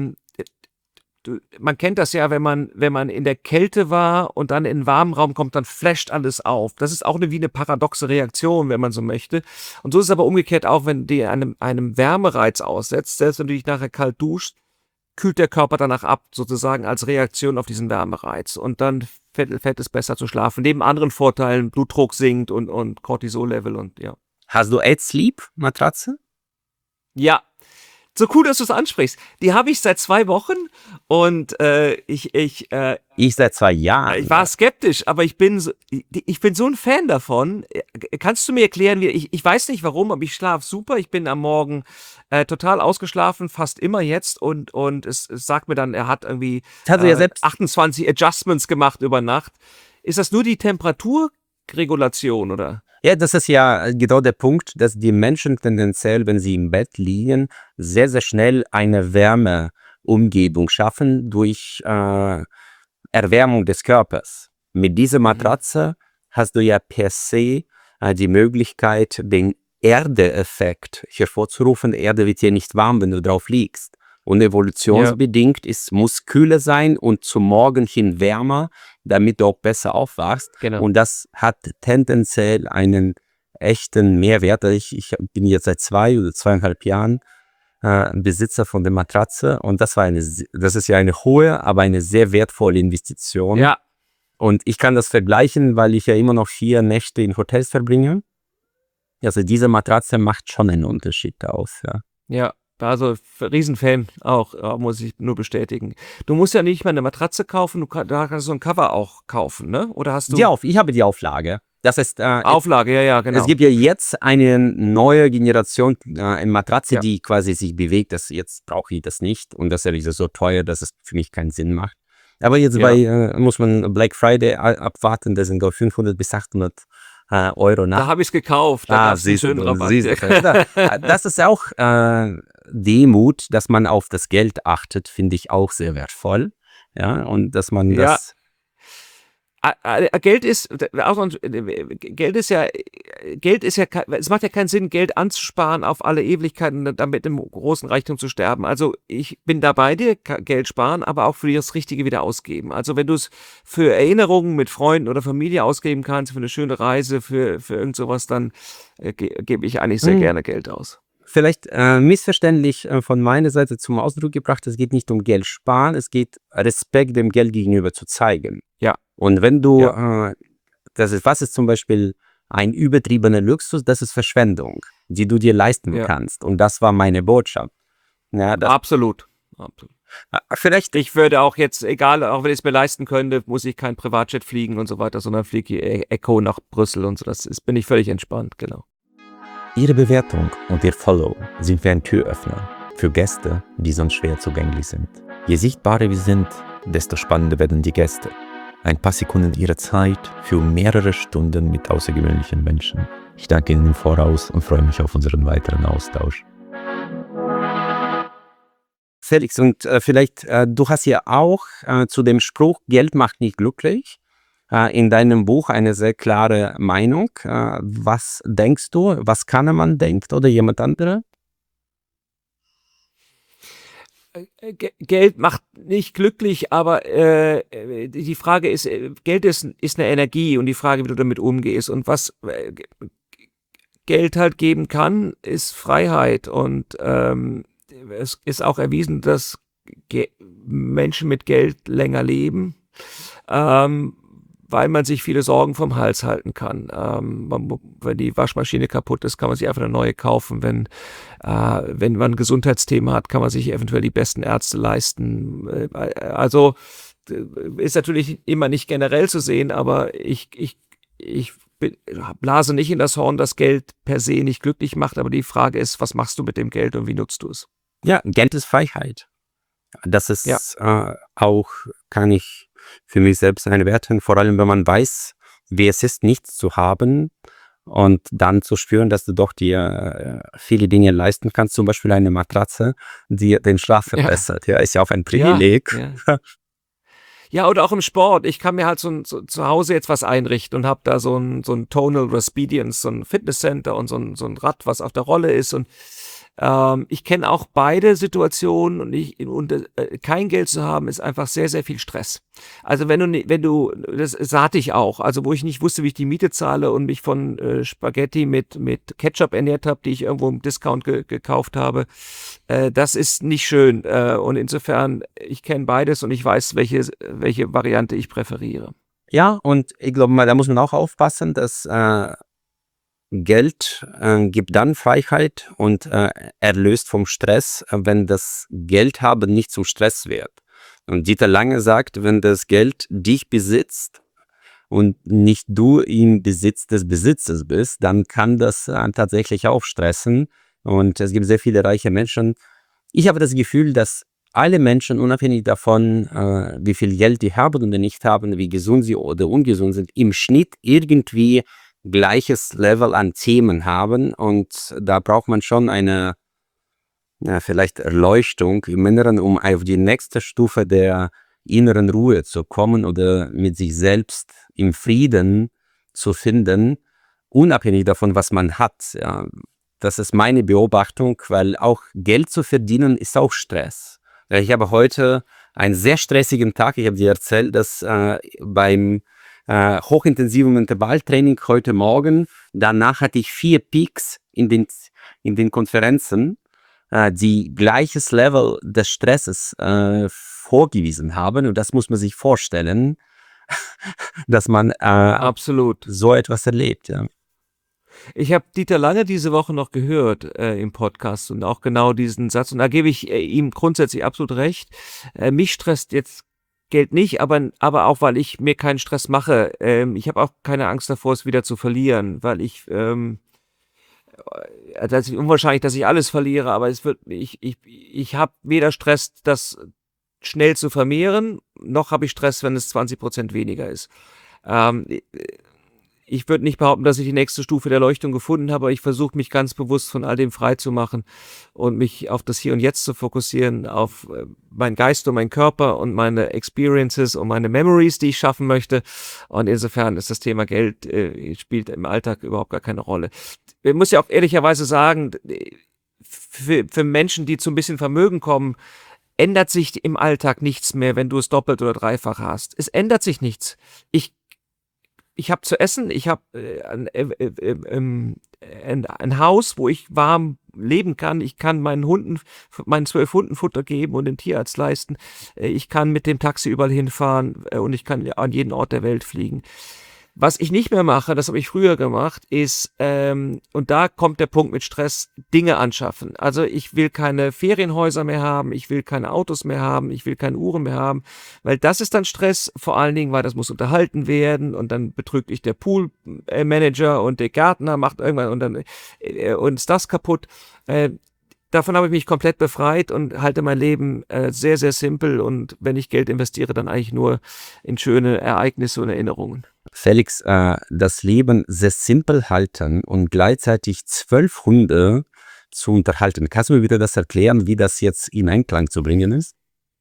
man kennt das ja, wenn man in der Kälte war und dann in einen warmen Raum kommt, dann flasht alles auf. Das ist auch wie eine paradoxe Reaktion, wenn man so möchte. Und so ist es aber umgekehrt auch, wenn du einem Wärmereiz aussetzt, selbst wenn du dich nachher kalt duschst, kühlt der Körper danach ab, sozusagen als Reaktion auf diesen Wärmereiz. Und dann fällt es besser zu schlafen. Neben anderen Vorteilen, Blutdruck sinkt und Cortisol-Level und ja. Hast du Ed Sleep Matratze? Ja. So cool, dass du es ansprichst. Die habe ich seit 2 Wochen und ich seit 2 Jahren. Ich war skeptisch, aber ich bin so ein Fan davon. Kannst du mir erklären, ich weiß nicht warum, aber ich schlafe super. Ich bin am Morgen total ausgeschlafen, fast immer jetzt und es sagt mir dann, er hat irgendwie 28 Adjustments gemacht über Nacht. Ist das nur die Temperaturregulation oder? Ja, das ist ja genau der Punkt, dass die Menschen tendenziell, wenn sie im Bett liegen, sehr, sehr schnell eine Wärmeumgebung schaffen durch Erwärmung des Körpers. Mit dieser Matratze hast du ja per se die Möglichkeit, den Erde-Effekt hervorzurufen. Die Erde wird ja nicht warm, wenn du drauf liegst. Und evolutionsbedingt muss kühler sein und zum Morgen hin wärmer, damit du auch besser aufwachst. Genau. Und das hat tendenziell einen echten Mehrwert. Ich bin jetzt seit 2 oder 2,5 Jahren Besitzer von der Matratze und das ist ja eine hohe, aber eine sehr wertvolle Investition. Ja. Und ich kann das vergleichen, weil ich ja immer noch 4 Nächte in Hotels verbringe. Also diese Matratze macht schon einen Unterschied aus. Ja. Also Riesenfan auch, muss ich nur bestätigen. Du musst ja nicht mal eine Matratze kaufen, da kannst du ein Cover auch kaufen, ne? Oder hast du... Ich habe die Auflage. Das ist Auflage, ja, genau. Es gibt ja jetzt eine neue Generation in Matratze, die quasi sich bewegt. Jetzt brauche ich das nicht und das ist ja so teuer, dass es für mich keinen Sinn macht. Aber jetzt muss man Black Friday abwarten, das sind glaube 500 bis 800 Euro nach. Da habe ich es gekauft. Da siehst du, das ist auch Demut, dass man auf das Geld achtet, finde ich auch sehr wertvoll. Ja, und dass man das... Geld ist ja, es macht ja keinen Sinn, Geld anzusparen auf alle Ewigkeiten, damit im großen Reichtum zu sterben. Also ich bin da bei dir, Geld sparen, aber auch für das Richtige wieder ausgeben. Also wenn du es für Erinnerungen mit Freunden oder Familie ausgeben kannst, für eine schöne Reise, für irgend sowas, dann gebe ich eigentlich sehr gerne Geld aus. Vielleicht missverständlich von meiner Seite zum Ausdruck gebracht, es geht nicht um Geld sparen, es geht Respekt dem Geld gegenüber zu zeigen. Ja. Und wenn du, was ist zum Beispiel ein übertriebener Luxus, das ist Verschwendung, die du dir leisten kannst. Und das war meine Botschaft. Ja, Absolut. Vielleicht, Ich würde auch jetzt, egal, auch wenn ich es mir leisten könnte, muss ich kein Privatjet fliegen und so weiter, sondern fliege Echo nach Brüssel und so. Bin ich völlig entspannt, genau. Ihre Bewertung und Ihr Follow sind wie ein Türöffner für Gäste, die sonst schwer zugänglich sind. Je sichtbarer wir sind, desto spannender werden die Gäste. Ein paar Sekunden Ihrer Zeit für mehrere Stunden mit außergewöhnlichen Menschen. Ich danke Ihnen im Voraus und freue mich auf unseren weiteren Austausch. Felix, und vielleicht, du hast ja auch zu dem Spruch, Geld macht nicht glücklich, in deinem Buch eine sehr klare Meinung. Was denkst du, was Kahnemann denkt oder jemand andere? Geld macht nicht glücklich, aber die Frage ist, Geld ist eine Energie und die Frage, wie du damit umgehst. Und was Geld halt geben kann, ist Freiheit. Und es ist auch erwiesen, dass Menschen mit Geld länger leben, weil man sich viele Sorgen vom Hals halten kann. Wenn die Waschmaschine kaputt ist, kann man sich einfach eine neue kaufen. Wenn man ein Gesundheitsthema hat, kann man sich eventuell die besten Ärzte leisten. Also ist natürlich immer nicht generell zu sehen, aber ich blase nicht in das Horn, dass Geld per se nicht glücklich macht, aber die Frage ist, was machst du mit dem Geld und wie nutzt du es? Ja, Geld ist Freiheit. Das ist Ja. auch, kann ich für mich selbst eine Wertung, vor allem wenn man weiß, wie es ist, nichts zu haben und dann zu spüren, dass du doch dir viele Dinge leisten kannst, zum Beispiel eine Matratze, die den Schlaf Ja. verbessert. Ja, ist ja auch ein Privileg. Ja. Ja, oder auch im Sport. Ich kann mir halt so zu Hause jetzt was einrichten und habe da so ein Tonal Respedience, so ein Fitnesscenter und so ein Rad, was auf der Rolle ist. Und ich kenne auch beide Situationen und kein Geld zu haben, ist einfach sehr, sehr viel Stress. Also das hatte ich auch, also wo ich nicht wusste, wie ich die Miete zahle und mich von Spaghetti mit Ketchup ernährt habe, die ich irgendwo im Discount gekauft habe, das ist nicht schön. Und insofern, ich kenne beides und ich weiß, welche Variante ich präferiere. Ja, und ich glaube, da muss man auch aufpassen, dass Geld gibt dann Freiheit und erlöst vom Stress, wenn das Geld haben nicht zum Stress wird. Und Dieter Lange sagt, wenn das Geld dich besitzt und nicht du im Besitz des Besitzes bist, dann kann das tatsächlich auch stressen. Und es gibt sehr viele reiche Menschen. Ich habe das Gefühl, dass alle Menschen, unabhängig davon, wie viel Geld die haben oder nicht haben, wie gesund sie oder ungesund sind, im Schnitt irgendwie gleiches Level an Themen haben. Und da braucht man schon eine vielleicht Erleuchtung im Inneren, um auf die nächste Stufe der inneren Ruhe zu kommen oder mit sich selbst im Frieden zu finden, unabhängig davon, was man hat. Ja. Das ist meine Beobachtung, weil auch Geld zu verdienen ist auch Stress. Ich habe heute einen sehr stressigen Tag. Ich habe dir erzählt, dass beim hochintensiven Intervalltraining heute Morgen, danach hatte ich 4 Peaks in den Konferenzen, die gleiches Level des Stresses vorgewiesen haben. Und das muss man sich vorstellen, dass man Absolut. so etwas erlebt. Ja. Ich habe Dieter Lange diese Woche noch gehört im Podcast und auch genau diesen Satz. Und da gebe ich ihm grundsätzlich absolut recht. Mich stresst jetzt Geld nicht, aber auch, weil ich mir keinen Stress mache. Ich habe auch keine Angst davor, es wieder zu verlieren, weil das ist unwahrscheinlich, dass ich alles verliere, aber ich habe weder Stress, das schnell zu vermehren, noch habe ich Stress, wenn es 20% weniger ist. Ich würde nicht behaupten, dass ich die nächste Stufe der Erleuchtung gefunden habe, aber ich versuche mich ganz bewusst von all dem frei zu machen und mich auf das Hier und Jetzt zu fokussieren, auf meinen Geist und meinen Körper und meine Experiences und meine Memories, die ich schaffen möchte. Und insofern ist das Thema Geld spielt im Alltag überhaupt gar keine Rolle. Ich muss ja auch ehrlicherweise sagen, für Menschen, die zu ein bisschen Vermögen kommen, ändert sich im Alltag nichts mehr, wenn du es doppelt oder dreifach hast. Es ändert sich nichts. Ich habe zu essen, ich habe ein Haus, wo ich warm leben kann. Ich kann meinen 12 Hunden Futter geben und den Tierarzt leisten. Ich kann mit dem Taxi überall hinfahren und ich kann an jeden Ort der Welt fliegen. Was ich nicht mehr mache, das habe ich früher gemacht, ist, und da kommt der Punkt mit Stress, Dinge anschaffen. Also ich will keine Ferienhäuser mehr haben, ich will keine Autos mehr haben, ich will keine Uhren mehr haben, weil das ist dann Stress, vor allen Dingen, weil das muss unterhalten werden und dann betrügt dich der Poolmanager und der Gärtner macht irgendwann und dann und ist das kaputt. Äh, Davon habe ich mich komplett befreit und halte mein Leben sehr, sehr simpel und wenn ich Geld investiere, dann eigentlich nur in schöne Ereignisse und Erinnerungen. Felix, das Leben sehr simpel halten und gleichzeitig 12 Hunde zu unterhalten. Kannst du mir wieder das erklären, wie das jetzt in Einklang zu bringen ist?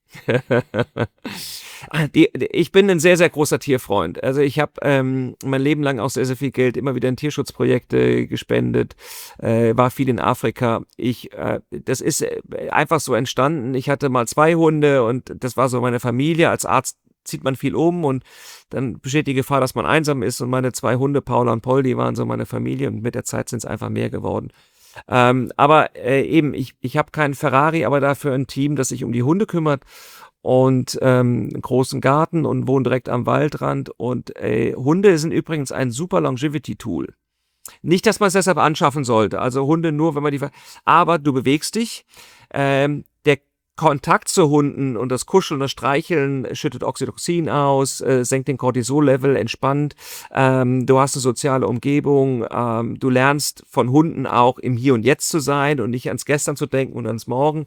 Ich bin ein sehr, sehr großer Tierfreund. Also ich habe mein Leben lang auch sehr, sehr viel Geld immer wieder in Tierschutzprojekte gespendet, war viel in Afrika. Das ist einfach so entstanden. Ich hatte mal 2 Hunde und das war so meine Familie. Als Arzt zieht man viel um und dann besteht die Gefahr, dass man einsam ist. Und meine 2 Hunde, Paula und Polly, waren so meine Familie und mit der Zeit sind es einfach mehr geworden. Aber eben, ich habe keinen Ferrari, aber dafür ein Team, das sich um die Hunde kümmert und einen großen Garten und wohne direkt am Waldrand. Und Hunde sind übrigens ein super Longevity-Tool. Nicht, dass man es deshalb anschaffen sollte. Also Hunde nur, wenn man aber du bewegst dich. Der Kontakt zu Hunden und das Kuscheln, das Streicheln schüttet Oxytocin aus, senkt den Cortisol-Level, entspannt. Du hast eine soziale Umgebung. Du lernst von Hunden auch im Hier und Jetzt zu sein und nicht ans Gestern zu denken und ans Morgen.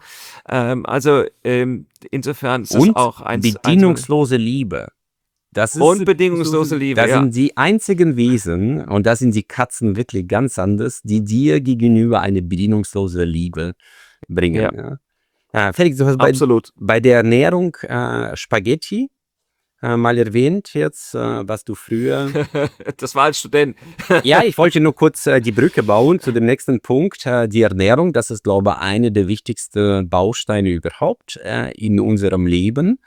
Insofern ist das auch bedingungslose Liebe. Das ist und bedingungslose Liebe. Das sind die einzigen Wesen, und da sind die Katzen wirklich ganz anders, die dir gegenüber eine bedingungslose Liebe bringen. Ja. Ja. Felix, du hast Absolut. bei der Ernährung Spaghetti mal erwähnt jetzt, was du früher... Das war als Student. Ja, ich wollte nur kurz die Brücke bauen zu dem nächsten Punkt. Die Ernährung, das ist, glaube ich, eine der wichtigsten Bausteine überhaupt in unserem Leben.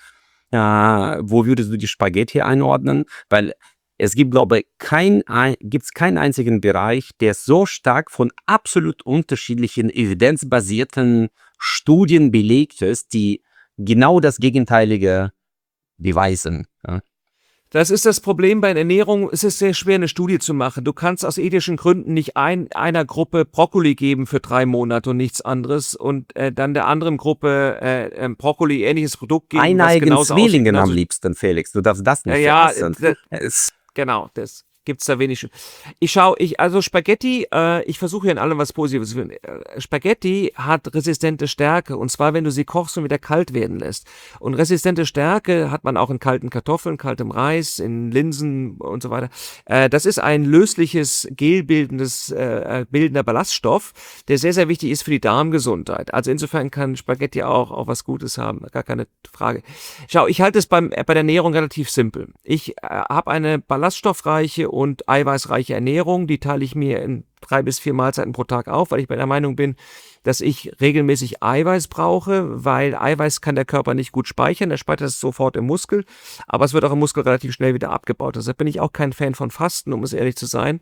Wo würdest du die Spaghetti einordnen? Weil es gibt, glaube ich, keinen einzigen Bereich, der so stark von absolut unterschiedlichen evidenzbasierten Studien belegt ist, die genau das Gegenteilige beweisen. Ja. Das ist das Problem bei Ernährung. Es ist sehr schwer, eine Studie zu machen. Du kannst aus ethischen Gründen nicht einer Gruppe Brokkoli geben für 3 Monate und nichts anderes und dann der anderen Gruppe Brokkoli ähnliches Produkt geben. Eineigen Zwillingen am liebsten, Felix. Du darfst das nicht vergessen. Genau, das gibt's da wenig. Also Spaghetti, ich versuche hier in allem was Positives zu finden. Spaghetti hat resistente Stärke und zwar, wenn du sie kochst und wieder kalt werden lässt. Und resistente Stärke hat man auch in kalten Kartoffeln, kaltem Reis, in Linsen und so weiter. Das ist ein lösliches, bildender Ballaststoff, der sehr, sehr wichtig ist für die Darmgesundheit. Also insofern kann Spaghetti auch was Gutes haben, gar keine Frage. Schau, ich halte es bei der Ernährung relativ simpel. Ich habe eine ballaststoffreiche und eiweißreiche Ernährung, die teile ich mir in 3 bis 4 Mahlzeiten pro Tag auf, weil ich bei der Meinung bin, dass ich regelmäßig Eiweiß brauche, weil Eiweiß kann der Körper nicht gut speichern, der speichert es sofort im Muskel, aber es wird auch im Muskel relativ schnell wieder abgebaut. Deshalb bin ich auch kein Fan von Fasten, um es ehrlich zu sein.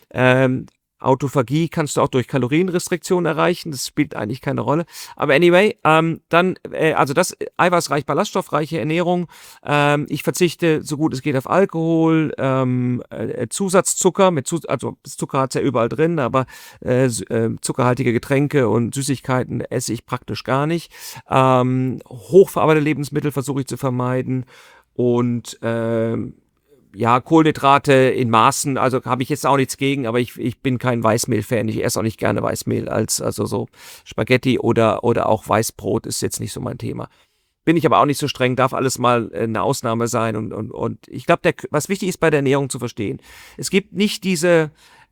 Autophagie kannst du auch durch Kalorienrestriktion erreichen, das spielt eigentlich keine Rolle. Aber anyway, also das eiweißreich, ballaststoffreiche Ernährung. Ich verzichte so gut es geht auf Alkohol, Zusatzzucker, also Zucker hat es ja überall drin, aber zuckerhaltige Getränke und Süßigkeiten esse ich praktisch gar nicht. Hochverarbeitete Lebensmittel versuche ich zu vermeiden und Kohlenhydrate in Maßen, also habe ich jetzt auch nichts gegen, aber ich bin kein Weißmehl-Fan. Ich esse auch nicht gerne Weißmehl also so Spaghetti oder auch Weißbrot ist jetzt nicht so mein Thema. Bin ich aber auch nicht so streng, darf alles mal eine Ausnahme sein und ich glaube, was wichtig ist bei der Ernährung zu verstehen, es gibt nicht diese,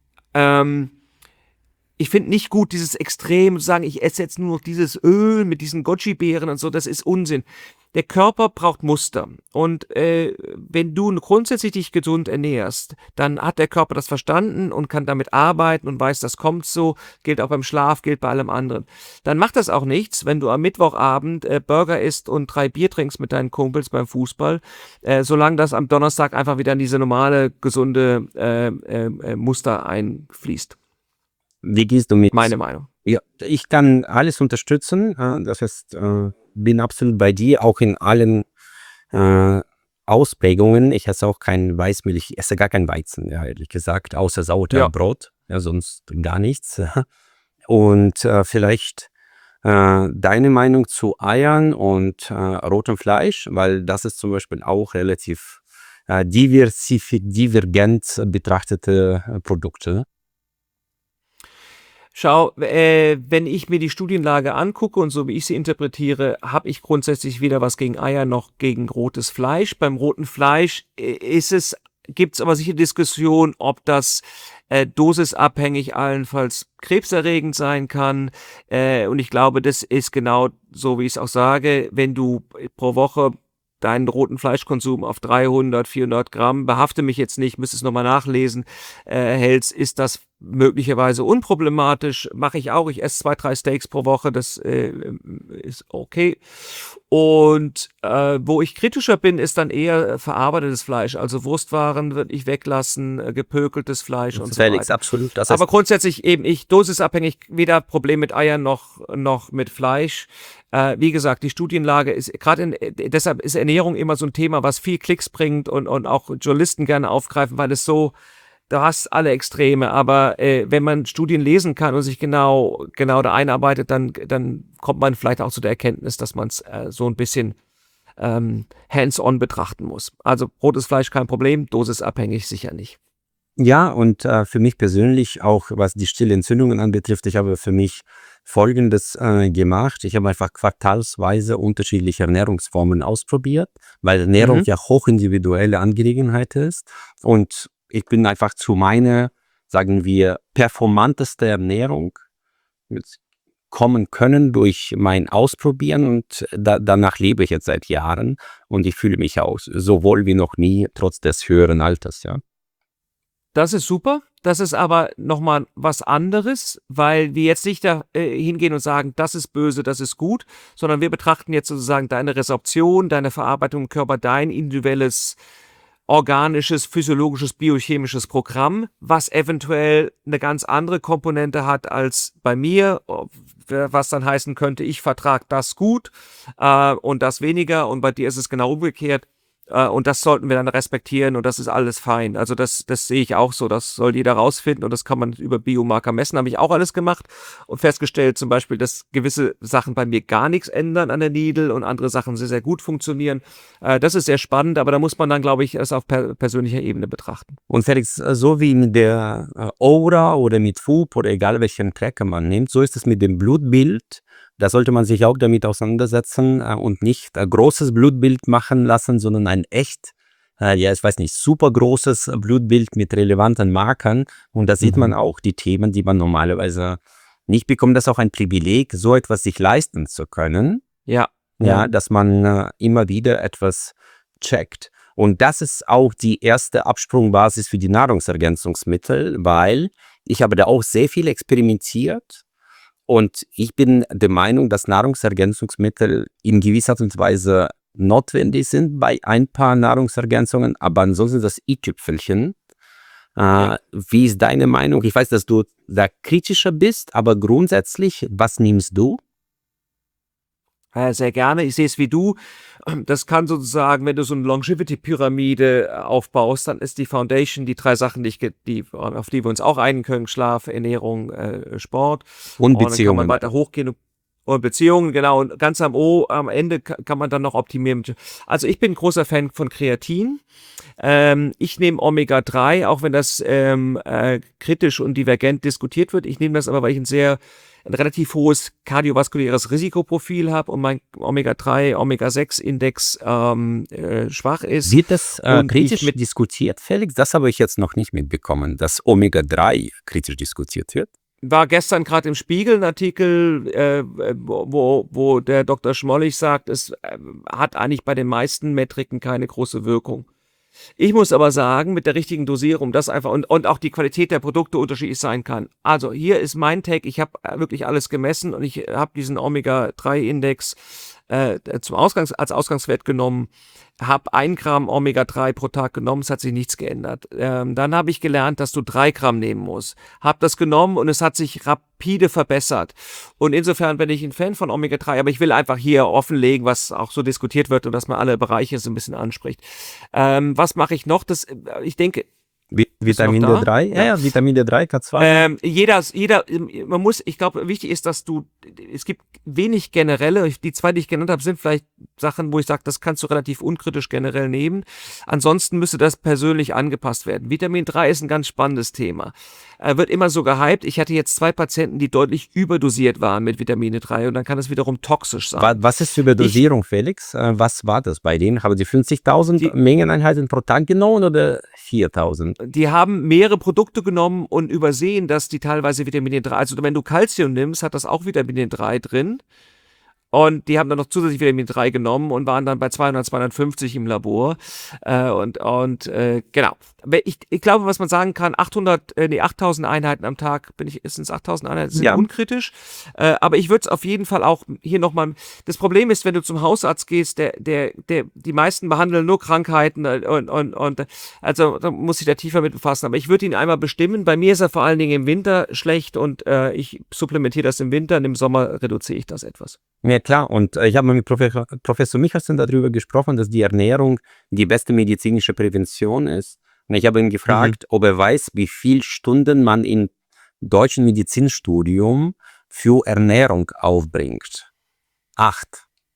ich finde nicht gut dieses Extrem, zu sagen, ich esse jetzt nur noch dieses Öl mit diesen Goji-Beeren und so, das ist Unsinn. Der Körper braucht Muster und wenn du grundsätzlich dich gesund ernährst, dann hat der Körper das verstanden und kann damit arbeiten und weiß, das kommt so, gilt auch beim Schlaf, gilt bei allem anderen. Dann macht das auch nichts, wenn du am Mittwochabend Burger isst und 3 Bier trinkst mit deinen Kumpels beim Fußball, solange das am Donnerstag einfach wieder in diese normale, gesunde Muster einfließt. Wie gehst du mit? Meine Meinung. Ja, ich kann alles unterstützen. Das heißt, bin absolut bei dir, auch in allen Ausprägungen. Ich esse auch kein Weißmehl, ich esse gar kein Weizen, ja, ehrlich gesagt, außer Ja. Sauerteigbrot, ja, sonst gar nichts. Und vielleicht deine Meinung zu Eiern und rotem Fleisch, weil das ist zum Beispiel auch relativ divergent betrachtete Produkte. Schau, wenn ich mir die Studienlage angucke und so wie ich sie interpretiere, habe ich grundsätzlich weder was gegen Eier noch gegen rotes Fleisch. Beim roten Fleisch gibt es aber sicher Diskussion, ob das dosisabhängig allenfalls krebserregend sein kann. Und ich glaube, das ist genau so, wie ich es auch sage, wenn du pro Woche deinen roten Fleischkonsum auf 300, 400 Gramm, behafte mich jetzt nicht, müsste es nochmal nachlesen, hältst, ist das möglicherweise unproblematisch. Mache ich auch. Ich esse 2, 3 Steaks pro Woche, das ist okay. Und wo ich kritischer bin, ist dann eher verarbeitetes Fleisch. Also Wurstwaren würde ich weglassen, gepökeltes Fleisch und so Felix, weiter. absolut. Das Aber heißt, grundsätzlich eben dosisabhängig, weder Problem mit Eiern noch mit Fleisch. Wie gesagt, die Studienlage ist deshalb ist Ernährung immer so ein Thema, was viel Klicks bringt und auch Journalisten gerne aufgreifen, weil es so, du hast alle Extreme, aber wenn man Studien lesen kann und sich genau da einarbeitet, dann kommt man vielleicht auch zu der Erkenntnis, dass man es so ein bisschen hands-on betrachten muss. Also rotes Fleisch kein Problem, dosisabhängig sicher nicht. ja, und für mich persönlich auch, was die stille Entzündungen anbetrifft, ich habe für mich Folgendes gemacht. Ich habe einfach quartalsweise unterschiedliche Ernährungsformen ausprobiert, weil Ernährung Mhm. ja hochindividuelle Angelegenheit ist. Und ich bin einfach zu meiner, sagen wir, performanteste Ernährung jetzt kommen können durch mein Ausprobieren und danach lebe ich jetzt seit Jahren und ich fühle mich auch so wohl wie noch nie, trotz des höheren Alters, ja. Das ist super. Das ist aber nochmal was anderes, weil wir jetzt nicht da hingehen und sagen, das ist böse, das ist gut, sondern wir betrachten jetzt sozusagen deine Resorption, deine Verarbeitung im Körper, dein individuelles organisches, physiologisches, biochemisches Programm, was eventuell eine ganz andere Komponente hat als bei mir, was dann heißen könnte, ich vertrage das gut und das weniger und bei dir ist es genau umgekehrt. Und das sollten wir dann respektieren und das ist alles fein. Also das sehe ich auch so. Das soll jeder rausfinden und das kann man über Biomarker messen. Habe ich auch alles gemacht und festgestellt zum Beispiel, dass gewisse Sachen bei mir gar nichts ändern an der Needle und andere Sachen sehr, sehr gut funktionieren. Das ist sehr spannend, aber da muss man dann, glaube ich, es auf persönlicher Ebene betrachten. Und Felix, so wie mit der Aura oder mit FUB oder egal welchen Tracker man nimmt, so ist es mit dem Blutbild. Da sollte man sich auch damit auseinandersetzen und nicht ein großes Blutbild machen lassen, sondern ein echt, ja, ich weiß nicht, super großes Blutbild mit relevanten Markern. Und da sieht man auch die Themen, die man normalerweise nicht bekommt. Das ist auch ein Privileg, so etwas sich leisten zu können. Ja. Ja, dass man immer wieder etwas checkt. Und das ist auch die erste Absprungbasis für die Nahrungsergänzungsmittel, weil ich habe da auch sehr viel experimentiert und ich bin der Meinung, dass Nahrungsergänzungsmittel in gewisser Art und Weise notwendig sind bei ein paar Nahrungsergänzungen, aber ansonsten das i-Tüpfelchen. Ja. Wie ist deine Meinung? Ich weiß, dass du da kritischer bist, aber grundsätzlich, was nimmst du? Sehr gerne. Ich sehe es wie du. Das kann sozusagen, wenn du so eine Longevity-Pyramide aufbaust, dann ist die Foundation die 3 Sachen, auf die wir uns auch einigen können: Schlaf, Ernährung, Sport. Und Und dann kann man Beziehungen. weiter hochgehen und Beziehungen, genau. Und ganz am Ende kann man dann noch optimieren. Also ich bin ein großer Fan von Kreatin. Ich nehme Omega-3, auch wenn das kritisch und divergent diskutiert wird. Ich nehme das aber, weil ich ein relativ hohes kardiovaskuläres Risikoprofil habe und mein Omega-3, Omega-6-Index schwach ist. Wird das Und kritisch ich mit diskutiert, Felix? Das habe ich jetzt noch nicht mitbekommen, dass Omega-3 kritisch diskutiert wird. war gestern gerade im Spiegel ein Artikel, wo der Dr. Schmollig sagt, es hat eigentlich bei den meisten Metriken keine große Wirkung. Ich muss aber sagen, mit der richtigen Dosierung, das einfach und auch die Qualität der Produkte unterschiedlich sein kann. Also hier ist mein Take, ich habe wirklich alles gemessen und ich habe diesen Omega-3-Index als Ausgangswert genommen, habe 1 Gramm Omega-3 pro Tag genommen, es hat sich nichts geändert. Dann habe ich gelernt, dass du 3 Gramm nehmen musst. Habe das genommen und es hat sich rapide verbessert. Und insofern bin ich ein Fan von Omega-3, aber ich will einfach hier offenlegen, was auch so diskutiert wird und dass man alle Bereiche so ein bisschen anspricht. Was mache ich noch? Ich denke, Vitamin D3? Ja, Vitamin D3, K2. ich glaube, wichtig ist, es gibt wenig generelle, die 2, die ich genannt habe, sind vielleicht Sachen, wo ich sage, das kannst du relativ unkritisch generell nehmen. Ansonsten müsste das persönlich angepasst werden. Vitamin 3 ist ein ganz spannendes Thema. Wird immer so gehypt. Ich hatte jetzt 2 Patienten, die deutlich überdosiert waren mit Vitamin D3 und dann kann es wiederum toxisch sein. Was ist Überdosierung, Felix? Was war das bei denen? Haben sie 50.000 Mengeneinheiten pro Tag genommen oder 4.000? Die haben mehrere Produkte genommen und übersehen, dass die teilweise Vitamin D3, also wenn du Calcium nimmst, hat das auch Vitamin D3 drin. Und die haben dann noch zusätzlich Vitamin 3 genommen und waren dann bei 200, 250 im Labor. Genau. Ich glaube, was man sagen kann, 8.000 Einheiten am Tag, ist es 8.000 Einheiten, sind unkritisch. Aber ich würde es auf jeden Fall auch hier nochmal, das Problem ist, wenn du zum Hausarzt gehst, die meisten behandeln nur Krankheiten und also da muss ich da tiefer mit befassen. Aber ich würde ihn einmal bestimmen. Bei mir ist er vor allen Dingen im Winter schlecht und ich supplementiere das im Winter und im Sommer reduziere ich das etwas. Ja, klar. Und ich habe mit Professor Michelsen darüber gesprochen, dass die Ernährung die beste medizinische Prävention ist. Und ich habe ihn gefragt, ob er weiß, wie viele Stunden man im deutschen Medizinstudium für Ernährung aufbringt. 8.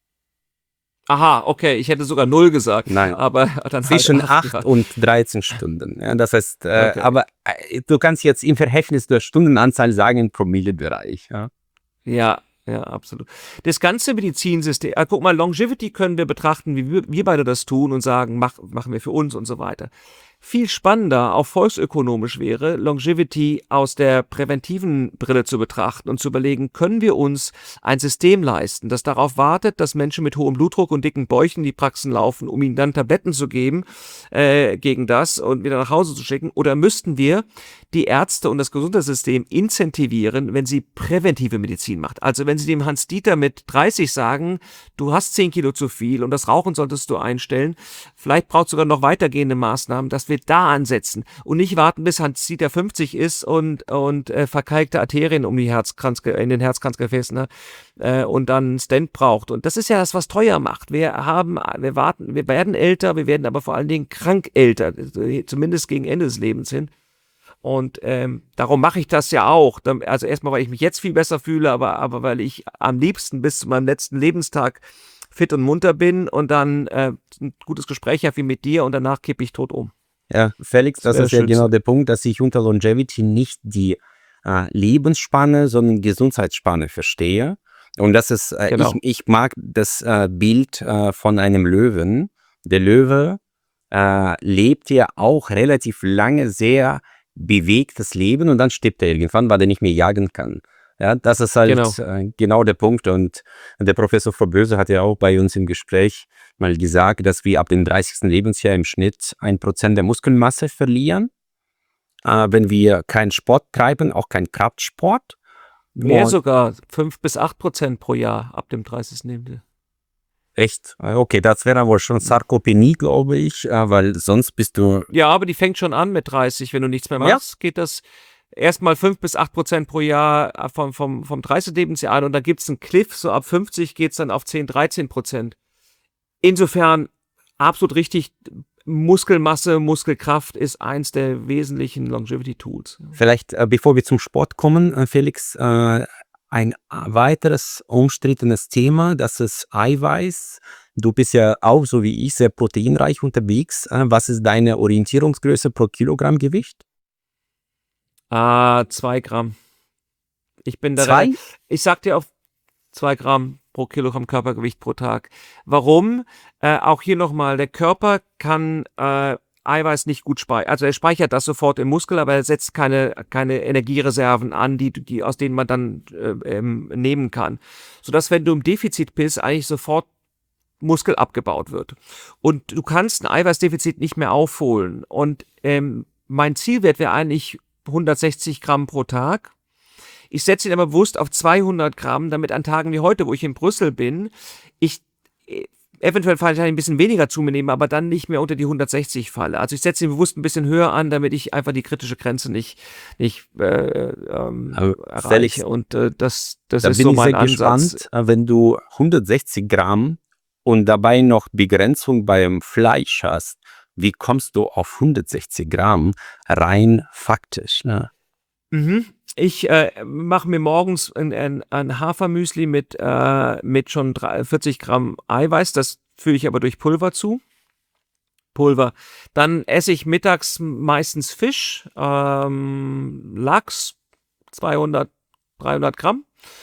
Aha, okay, ich hätte sogar 0 gesagt. Nein, aber dann zwischen 8 und 13 Stunden. Ja, das heißt, okay. Aber du kannst jetzt im Verhältnis der Stundenanzahl sagen, im Promillebereich. Ja, absolut. Das ganze Medizinsystem, guck mal, Longevity können wir betrachten, wie wir beide das tun und sagen, machen wir für uns und so weiter. Viel spannender, auch volksökonomisch wäre, Longevity aus der präventiven Brille zu betrachten und zu überlegen, können wir uns ein System leisten, das darauf wartet, dass Menschen mit hohem Blutdruck und dicken Bäuchen in die Praxen laufen, um ihnen dann Tabletten zu geben gegen das und wieder nach Hause zu schicken? Oder müssten wir die Ärzte und das Gesundheitssystem incentivieren, wenn sie präventive Medizin macht? Also wenn sie dem Hans-Dieter mit 30 sagen, du hast 10 Kilo zu viel und das Rauchen solltest du einstellen, vielleicht braucht es sogar noch weitergehende Maßnahmen, dass wir da ansetzen und nicht warten, bis Hans-Dieter 50 ist und verkalkte Arterien in den Herzkranzgefäßen und dann einen Stent braucht. Und das ist ja das, was teuer macht. Wir werden älter, wir werden aber vor allen Dingen krank älter, zumindest gegen Ende des Lebens hin. Und darum mache ich das ja auch. Also erstmal, weil ich mich jetzt viel besser fühle, aber weil ich am liebsten bis zu meinem letzten Lebenstag fit und munter bin und dann ein gutes Gespräch habe wie mit dir und danach kippe ich tot um. Ja, Felix, das ist ja genau der Punkt, dass ich unter Longevity nicht die Lebensspanne, sondern Gesundheitsspanne verstehe. Und das ist, Genau. ich mag das Bild von einem Löwen. Der Löwe lebt ja auch relativ lange sehr bewegtes Leben und dann stirbt er irgendwann, weil er nicht mehr jagen kann. Ja, das ist halt genau der Punkt. Und der Professor Froboese hat ja auch bei uns im Gespräch mal gesagt, dass wir ab dem 30. Lebensjahr im Schnitt 1% der Muskelmasse verlieren, wenn wir keinen Sport treiben, auch keinen Kraftsport. Mehr sogar, 5-8% pro Jahr ab dem 30. Lebensjahr. Echt? Okay, das wäre wohl schon Sarkopenie, glaube ich, weil sonst bist du... Ja, aber die fängt schon an mit 30. Wenn du nichts mehr machst, geht das erstmal 5-8% pro Jahr vom 30. Lebensjahr an und dann gibt es einen Cliff, so ab 50 geht es dann auf 10-13%. Insofern absolut richtig, Muskelmasse, Muskelkraft ist eins der wesentlichen Longevity-Tools. Vielleicht, bevor wir zum Sport kommen, Felix, ein weiteres umstrittenes Thema, das ist Eiweiß. Du bist ja auch, so wie ich, sehr proteinreich unterwegs. Was ist deine Orientierungsgröße pro Kilogramm Gewicht? 2 Gramm. Ich bin da. 2? Ich sag dir auf 2 Gramm pro Kilogramm Körpergewicht pro Tag. Warum? Auch hier nochmal, der Körper kann Eiweiß nicht gut speichern. Also er speichert das sofort im Muskel, aber er setzt keine Energiereserven an, die aus denen man dann nehmen kann. Sodass, wenn du im Defizit bist, eigentlich sofort Muskel abgebaut wird. Und du kannst ein Eiweißdefizit nicht mehr aufholen. Und mein Zielwert wäre eigentlich 160 Gramm pro Tag. Ich setze ihn aber bewusst auf 200 Gramm, damit an Tagen wie heute, wo ich in Brüssel bin, ich eventuell vielleicht ein bisschen weniger zu mir nehme, aber dann nicht mehr unter die 160 falle. Also ich setze ihn bewusst ein bisschen höher an, damit ich einfach die kritische Grenze nicht Felix, erreiche. Und das da ist bin so ich mein sehr Ansatz. gespannt, wenn du 160 Gramm und dabei noch Begrenzung beim Fleisch hast. Wie kommst du auf 160 Gramm rein faktisch? Ne? Ich mache mir morgens ein Hafermüsli mit schon 40 Gramm Eiweiß. Das führe ich aber durch Pulver zu. Dann esse ich mittags meistens Fisch, Lachs, 200, 300 Gramm.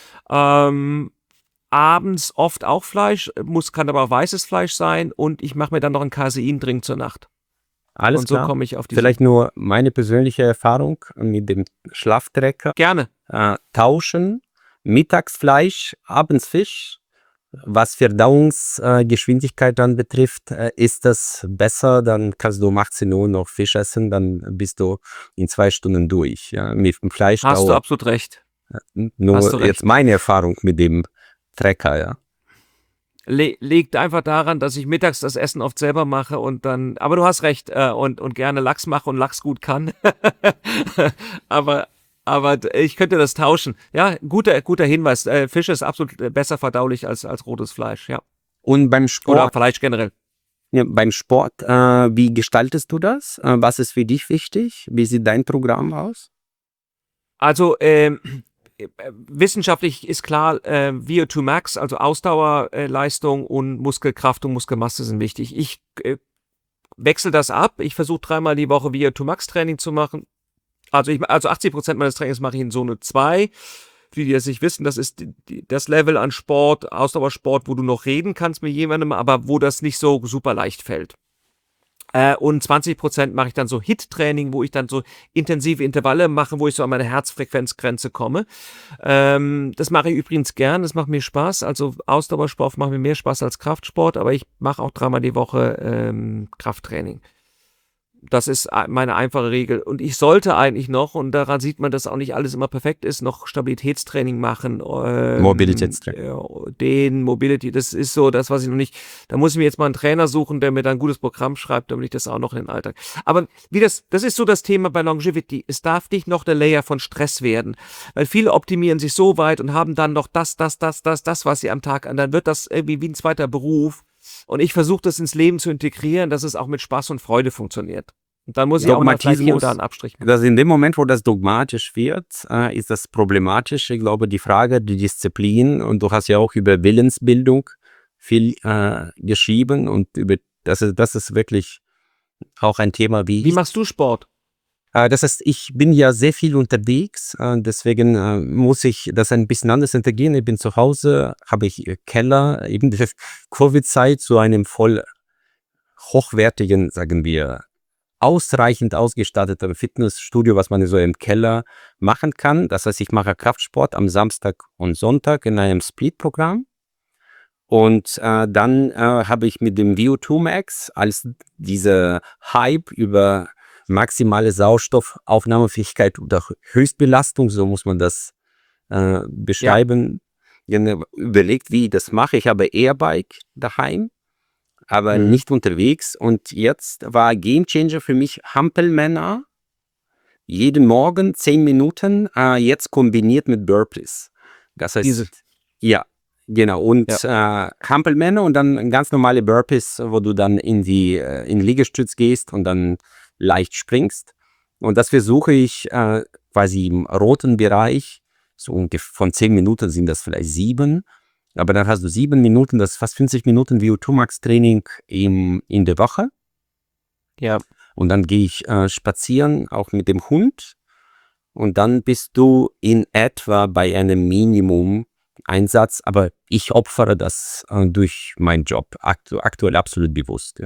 Abends oft auch Fleisch, kann aber auch weißes Fleisch sein. Und ich mache mir dann noch einen Casein-Drink zur Nacht. Alles Und so klar. komme ich auf die Vielleicht nur meine persönliche Erfahrung mit dem Schlaftrecker. Gerne. Tauschen, mittags Fleisch, abends Fisch. Was Verdauungsgeschwindigkeit dann betrifft, ist das besser, dann kannst du um 18 Uhr noch Fisch essen, dann bist du in 2 Stunden durch. Ja. Mit dem Fleisch Hast du dauert absolut recht. nur Hast du recht. jetzt meine Erfahrung mit dem Trecker, ja. Liegt einfach daran, dass ich mittags das Essen oft selber mache und dann, aber du hast recht, und gerne Lachs mache und Lachs gut kann. aber ich könnte das tauschen. Ja, guter Hinweis. Fisch ist absolut besser verdaulich als rotes Fleisch, ja. Und beim Oder Sport, Fleisch generell. ja, wie gestaltest du das? Was ist für dich wichtig? Wie sieht dein Programm aus? Also, wissenschaftlich ist klar, VO2 Max, also Ausdauerleistung und Muskelkraft und Muskelmasse sind wichtig. Ich wechsle das ab. Ich versuche 3-mal die Woche VO2 Max Training zu machen. Also 80% meines Trainings mache ich in Zone 2. Für die das nicht wissen, das ist das Level an Sport, Ausdauersport, wo du noch reden kannst mit jemandem, aber wo das nicht so super leicht fällt. Und 20% mache ich dann so HIIT-Training, wo ich dann so intensive Intervalle mache, wo ich so an meine Herzfrequenzgrenze komme. Das mache ich übrigens gern, das macht mir Spaß. Also Ausdauersport macht mir mehr Spaß als Kraftsport, aber ich mache auch 3-mal die Woche Krafttraining. Das ist meine einfache Regel. Und ich sollte eigentlich noch, und daran sieht man, dass auch nicht alles immer perfekt ist, noch Stabilitätstraining machen. Mobility, das ist so das, was ich noch nicht, da muss ich mir jetzt mal einen Trainer suchen, der mir dann ein gutes Programm schreibt, damit ich das auch noch in den Alltag. Aber das ist so das Thema bei Longevity. Es darf nicht noch der Layer von Stress werden. Weil viele optimieren sich so weit und haben dann noch das, was sie am Tag an. Dann wird das irgendwie wie ein zweiter Beruf. Und ich versuche das ins Leben zu integrieren, dass es auch mit Spaß und Freude funktioniert. Und dann muss ich auch mal vielleicht hier oder einen Abstrich machen. Das in dem Moment, wo das dogmatisch wird, ist das problematisch. Ich glaube, die Frage, die Disziplin, und du hast ja auch über Willensbildung viel geschrieben und das ist wirklich auch ein Thema, Wie machst du Sport? Das heißt, ich bin ja sehr viel unterwegs, deswegen muss ich das ein bisschen anders integrieren. Ich bin zu Hause, habe ich Keller, eben die Covid-Zeit zu einem voll hochwertigen, sagen wir, ausreichend ausgestatteten Fitnessstudio, was man so im Keller machen kann. Das heißt, ich mache Kraftsport am Samstag und Sonntag in einem Split-Programm. Und dann habe ich mit dem VO2 Max als diese Hype über maximale Sauerstoffaufnahmefähigkeit oder Höchstbelastung, so muss man das beschreiben. Ja. Überlegt, wie ich das mache. Ich habe E-Bike daheim, aber nicht unterwegs. Und jetzt war Gamechanger für mich Hampelmänner. Jeden Morgen 10 Minuten, jetzt kombiniert mit Burpees. Das heißt, ja, genau. Und Hampelmänner und dann ganz normale Burpees, wo du dann in Liegestütz gehst und dann leicht springst. Und das versuche ich quasi im roten Bereich, so ungefähr von 10 Minuten sind das vielleicht 7, aber dann hast du 7 Minuten, das ist fast 50 Minuten VO2 Max Training in der Woche. Ja. Und dann gehe ich spazieren, auch mit dem Hund. Und dann bist du in etwa bei einem Minimum-Einsatz, aber ich opfere das durch meinen Job aktuell absolut bewusst.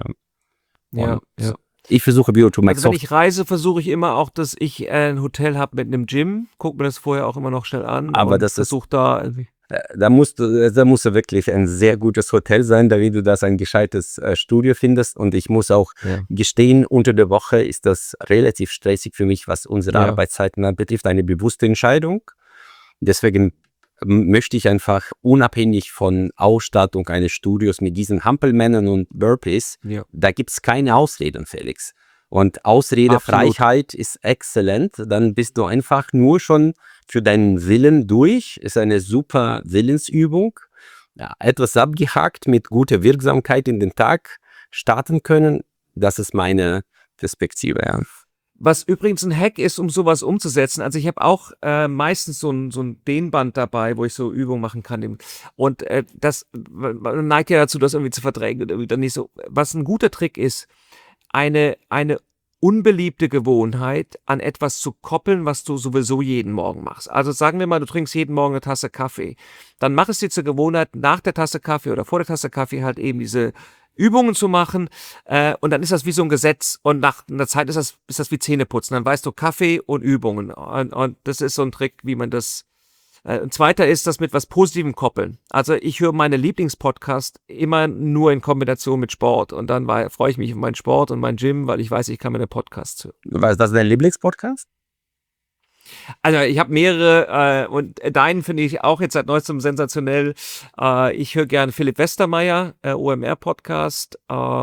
Ja. Ich versuche VO2 Max. Also wenn ich reise, versuche ich immer auch, dass ich ein Hotel habe mit einem Gym. Guck mir das vorher auch immer noch schnell an. Aber und das ist, da irgendwie. Da musst du wirklich ein sehr gutes Hotel sein, damit du das ein gescheites Studio findest. Und ich muss auch gestehen, unter der Woche ist das relativ stressig für mich, was unsere Arbeitszeiten betrifft. Eine bewusste Entscheidung. Deswegen möchte ich einfach unabhängig von Ausstattung eines Studios mit diesen Hampelmännern und Burpees, da gibt es keine Ausreden, Felix. Und Ausredefreiheit ist exzellent, dann bist du einfach nur schon für deinen Willen durch, ist eine super Willensübung, ja, etwas abgehakt mit guter Wirksamkeit in den Tag starten können, das ist meine Perspektive. Ja. Was übrigens ein Hack ist, um sowas umzusetzen. Also ich habe auch meistens so ein Dehnband dabei, wo ich so Übungen machen kann. Und man neigt ja dazu, das irgendwie zu verdrängen und irgendwie dann nicht so. Was ein guter Trick ist, eine unbeliebte Gewohnheit an etwas zu koppeln, was du sowieso jeden Morgen machst. Also sagen wir mal, du trinkst jeden Morgen eine Tasse Kaffee. Dann mach es dir zur Gewohnheit, nach der Tasse Kaffee oder vor der Tasse Kaffee halt eben diese Übungen zu machen, und dann ist das wie so ein Gesetz und nach einer Zeit ist das wie Zähneputzen. Dann weißt du Kaffee und Übungen und das ist so ein Trick, wie man das. Ein zweiter ist das mit was Positivem koppeln. Also ich höre meine Lieblingspodcast immer nur in Kombination mit Sport und dann freue ich mich auf meinen Sport und mein Gym, weil ich weiß, ich kann meine Podcasts hören. Was ist das dein Lieblingspodcast? Also ich habe mehrere und deinen finde ich auch jetzt seit neuestem sensationell. Ich höre gerne Philipp Westermeier, OMR-Podcast.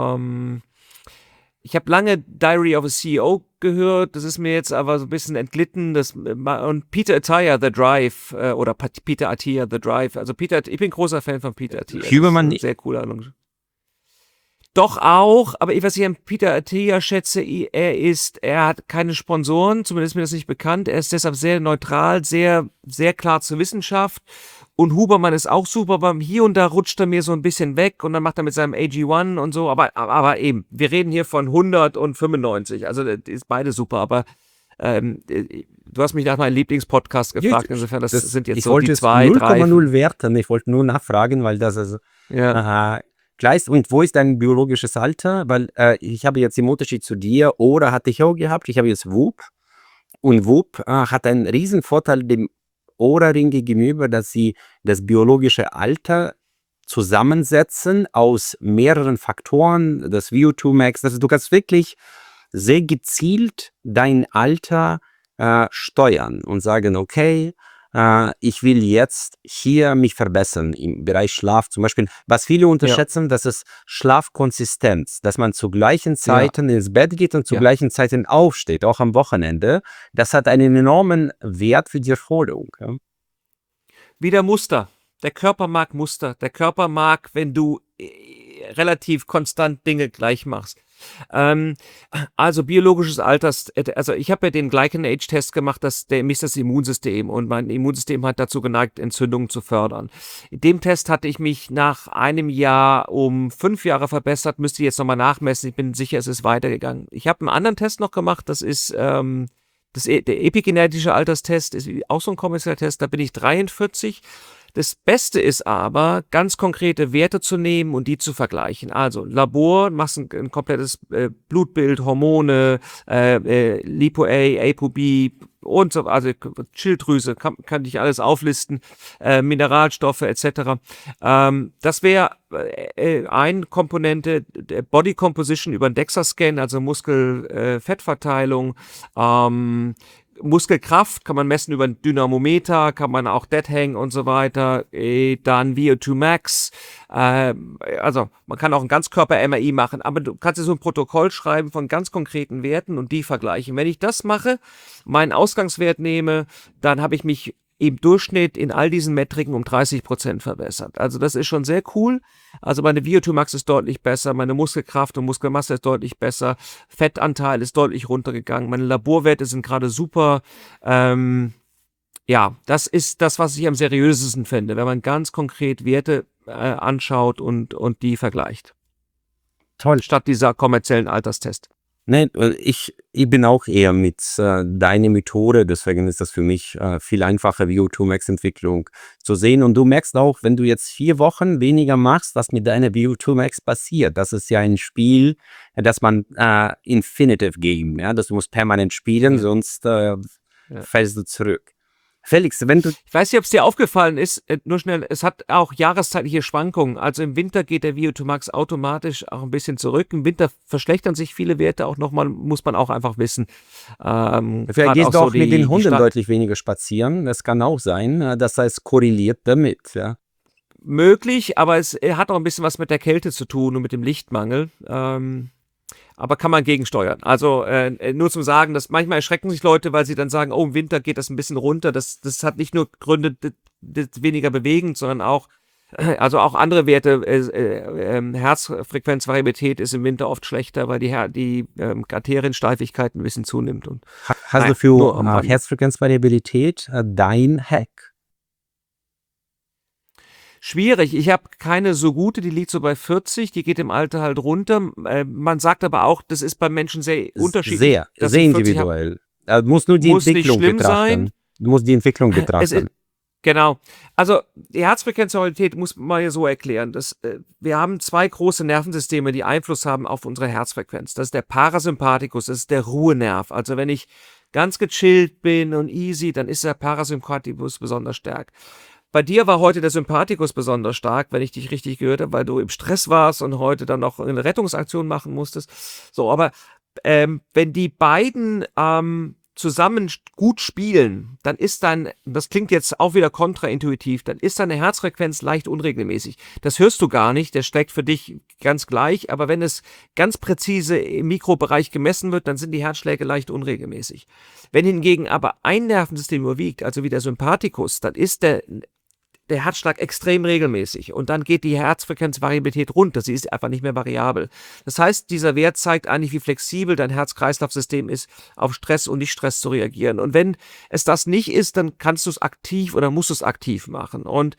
Ich habe lange Diary of a CEO gehört, das ist mir jetzt aber so ein bisschen entglitten. Und Peter Attia, The Drive, oder Peter Attia, The Drive. Also ich bin großer Fan von Peter Attia. Huberman nicht. Sehr cooler. Doch auch, aber was ich an Peter Attia schätze, er hat keine Sponsoren, zumindest ist mir das nicht bekannt. Er ist deshalb sehr neutral, sehr, sehr klar zur Wissenschaft. Und Huberman ist auch super, aber hier und da rutscht er mir so ein bisschen weg und dann macht er mit seinem AG1 und so. Aber eben, wir reden hier von 100 und 95. Also das ist beide super, aber du hast mich nach meinem Lieblingspodcast gefragt. Insofern, das sind jetzt so die 2, 3. 0,0 werten. Ich wollte nur nachfragen, weil das ist gleich. Und wo ist dein biologisches Alter? Weil ich habe jetzt im Unterschied zu dir, Oura hatte ich auch gehabt, ich habe jetzt Whoop. Und Whoop hat einen riesen Vorteil dem Oura-Ring gegenüber, dass sie das biologische Alter zusammensetzen aus mehreren Faktoren, das VO2 Max, also du kannst wirklich sehr gezielt dein Alter steuern und sagen, okay, ich will jetzt hier mich verbessern im Bereich Schlaf zum Beispiel. Was viele unterschätzen, das ist Schlafkonsistenz, dass man zu gleichen Zeiten ins Bett geht und zu gleichen Zeiten aufsteht, auch am Wochenende. Das hat einen enormen Wert für die Erholung. Ja. Wieder Muster. Der Körper mag Muster. Der Körper mag, wenn du relativ konstant Dinge gleich machst. Also biologisches Alters, also ich habe ja den Glycan-Age-Test gemacht, der misst das Immunsystem und mein Immunsystem hat dazu geneigt, Entzündungen zu fördern. In dem Test hatte ich mich nach einem Jahr um 5 Jahre verbessert, müsste ich jetzt nochmal nachmessen, ich bin sicher, es ist weitergegangen. Ich habe einen anderen Test noch gemacht, das ist der epigenetische Alterstest, ist auch so ein kommerzieller Test, da bin ich 43. Das Beste ist aber, ganz konkrete Werte zu nehmen und die zu vergleichen. Also Labor, machst ein komplettes Blutbild, Hormone, Lipo-A, ApoB und so, also Schilddrüse, kann ich alles auflisten, Mineralstoffe etc. Das wäre eine Komponente, der Body Composition über den DEXA-Scan, also Muskel-Fettverteilung, Muskelkraft kann man messen über ein Dynamometer, kann man auch Dead Hang und so weiter, dann VO2 Max, also man kann auch ein Ganzkörper-MRI machen, aber du kannst dir so ein Protokoll schreiben von ganz konkreten Werten und die vergleichen. Wenn ich das mache, meinen Ausgangswert nehme, dann habe ich mich im Durchschnitt in all diesen Metriken um 30% verbessert. Also das ist schon sehr cool. Also meine VO2 Max ist deutlich besser, meine Muskelkraft und Muskelmasse ist deutlich besser, Fettanteil ist deutlich runtergegangen, meine Laborwerte sind gerade super. Ja, das ist das, was ich am seriösesten finde, wenn man ganz konkret Werte anschaut und die vergleicht. Toll. Statt dieser kommerziellen Alterstest. Nein, ich bin auch eher mit deiner Methode, deswegen ist das für mich viel einfacher, VO2 Max Entwicklung zu sehen. Und du merkst auch, wenn du jetzt 4 Wochen weniger machst, was mit deiner VO2 Max passiert. Das ist ja ein Spiel, das man Infinitive Game, ja, das du musst permanent spielen, sonst fällst du zurück. Felix, wenn du Ich weiß nicht, ob es dir aufgefallen ist, nur schnell, es hat auch jahreszeitliche Schwankungen. Also im Winter geht der VO2 Max automatisch auch ein bisschen zurück. Im Winter verschlechtern sich viele Werte auch nochmal, muss man auch einfach wissen. vielleicht Gerade gehst auch du so auch mit den die Hunden deutlich weniger spazieren. Das kann auch sein. Das heißt, korreliert damit. Ja. möglich, aber es hat auch ein bisschen was mit der Kälte zu tun und mit dem Lichtmangel. Aber kann man gegensteuern. Also nur zum Sagen, dass manchmal erschrecken sich Leute, weil sie dann sagen, oh, im Winter geht das ein bisschen runter. Das hat nicht nur Gründe weniger bewegend, sondern auch, also auch andere Werte. Herzfrequenzvariabilität ist im Winter oft schlechter, weil die Arteriensteifigkeit ein bisschen zunimmt. Und Hast naja, du nur für am Rande. Herzfrequenzvariabilität dein Hack? Schwierig. Ich habe keine so gute, die liegt so bei 40, die geht im Alter halt runter. Man sagt aber auch, das ist beim Menschen sehr unterschiedlich, Sehr, dass sehr ich 40 habe. individuell. Du musst nur die Muss nicht Entwicklung schlimm sein. betrachten. Du musst die Entwicklung Es ist, betrachten. genau. Also die Herzfrequenzvariabilität muss man ja so erklären. Wir haben zwei große Nervensysteme, die Einfluss haben auf unsere Herzfrequenz. Das ist der Parasympathikus, das ist der Ruhenerv. Also wenn ich ganz gechillt bin und easy, dann ist der Parasympathikus besonders stark. Bei dir war heute der Sympathikus besonders stark, wenn ich dich richtig gehört habe, weil du im Stress warst und heute dann noch eine Rettungsaktion machen musstest. So, aber wenn die beiden zusammen gut spielen, dann ist das klingt jetzt auch wieder kontraintuitiv, dann ist deine Herzfrequenz leicht unregelmäßig. Das hörst du gar nicht, der schlägt für dich ganz gleich, aber wenn es ganz präzise im Mikrobereich gemessen wird, dann sind die Herzschläge leicht unregelmäßig. Wenn hingegen aber ein Nervensystem überwiegt, also wie der Sympathikus, dann ist der Herzschlag extrem regelmäßig und dann geht die Herzfrequenzvariabilität runter. Sie ist einfach nicht mehr variabel. Das heißt, dieser Wert zeigt eigentlich, wie flexibel dein Herz-Kreislauf-System ist, auf Stress und Nicht-Stress zu reagieren. Und wenn es das nicht ist, dann kannst du es aktiv oder musst du es aktiv machen. Und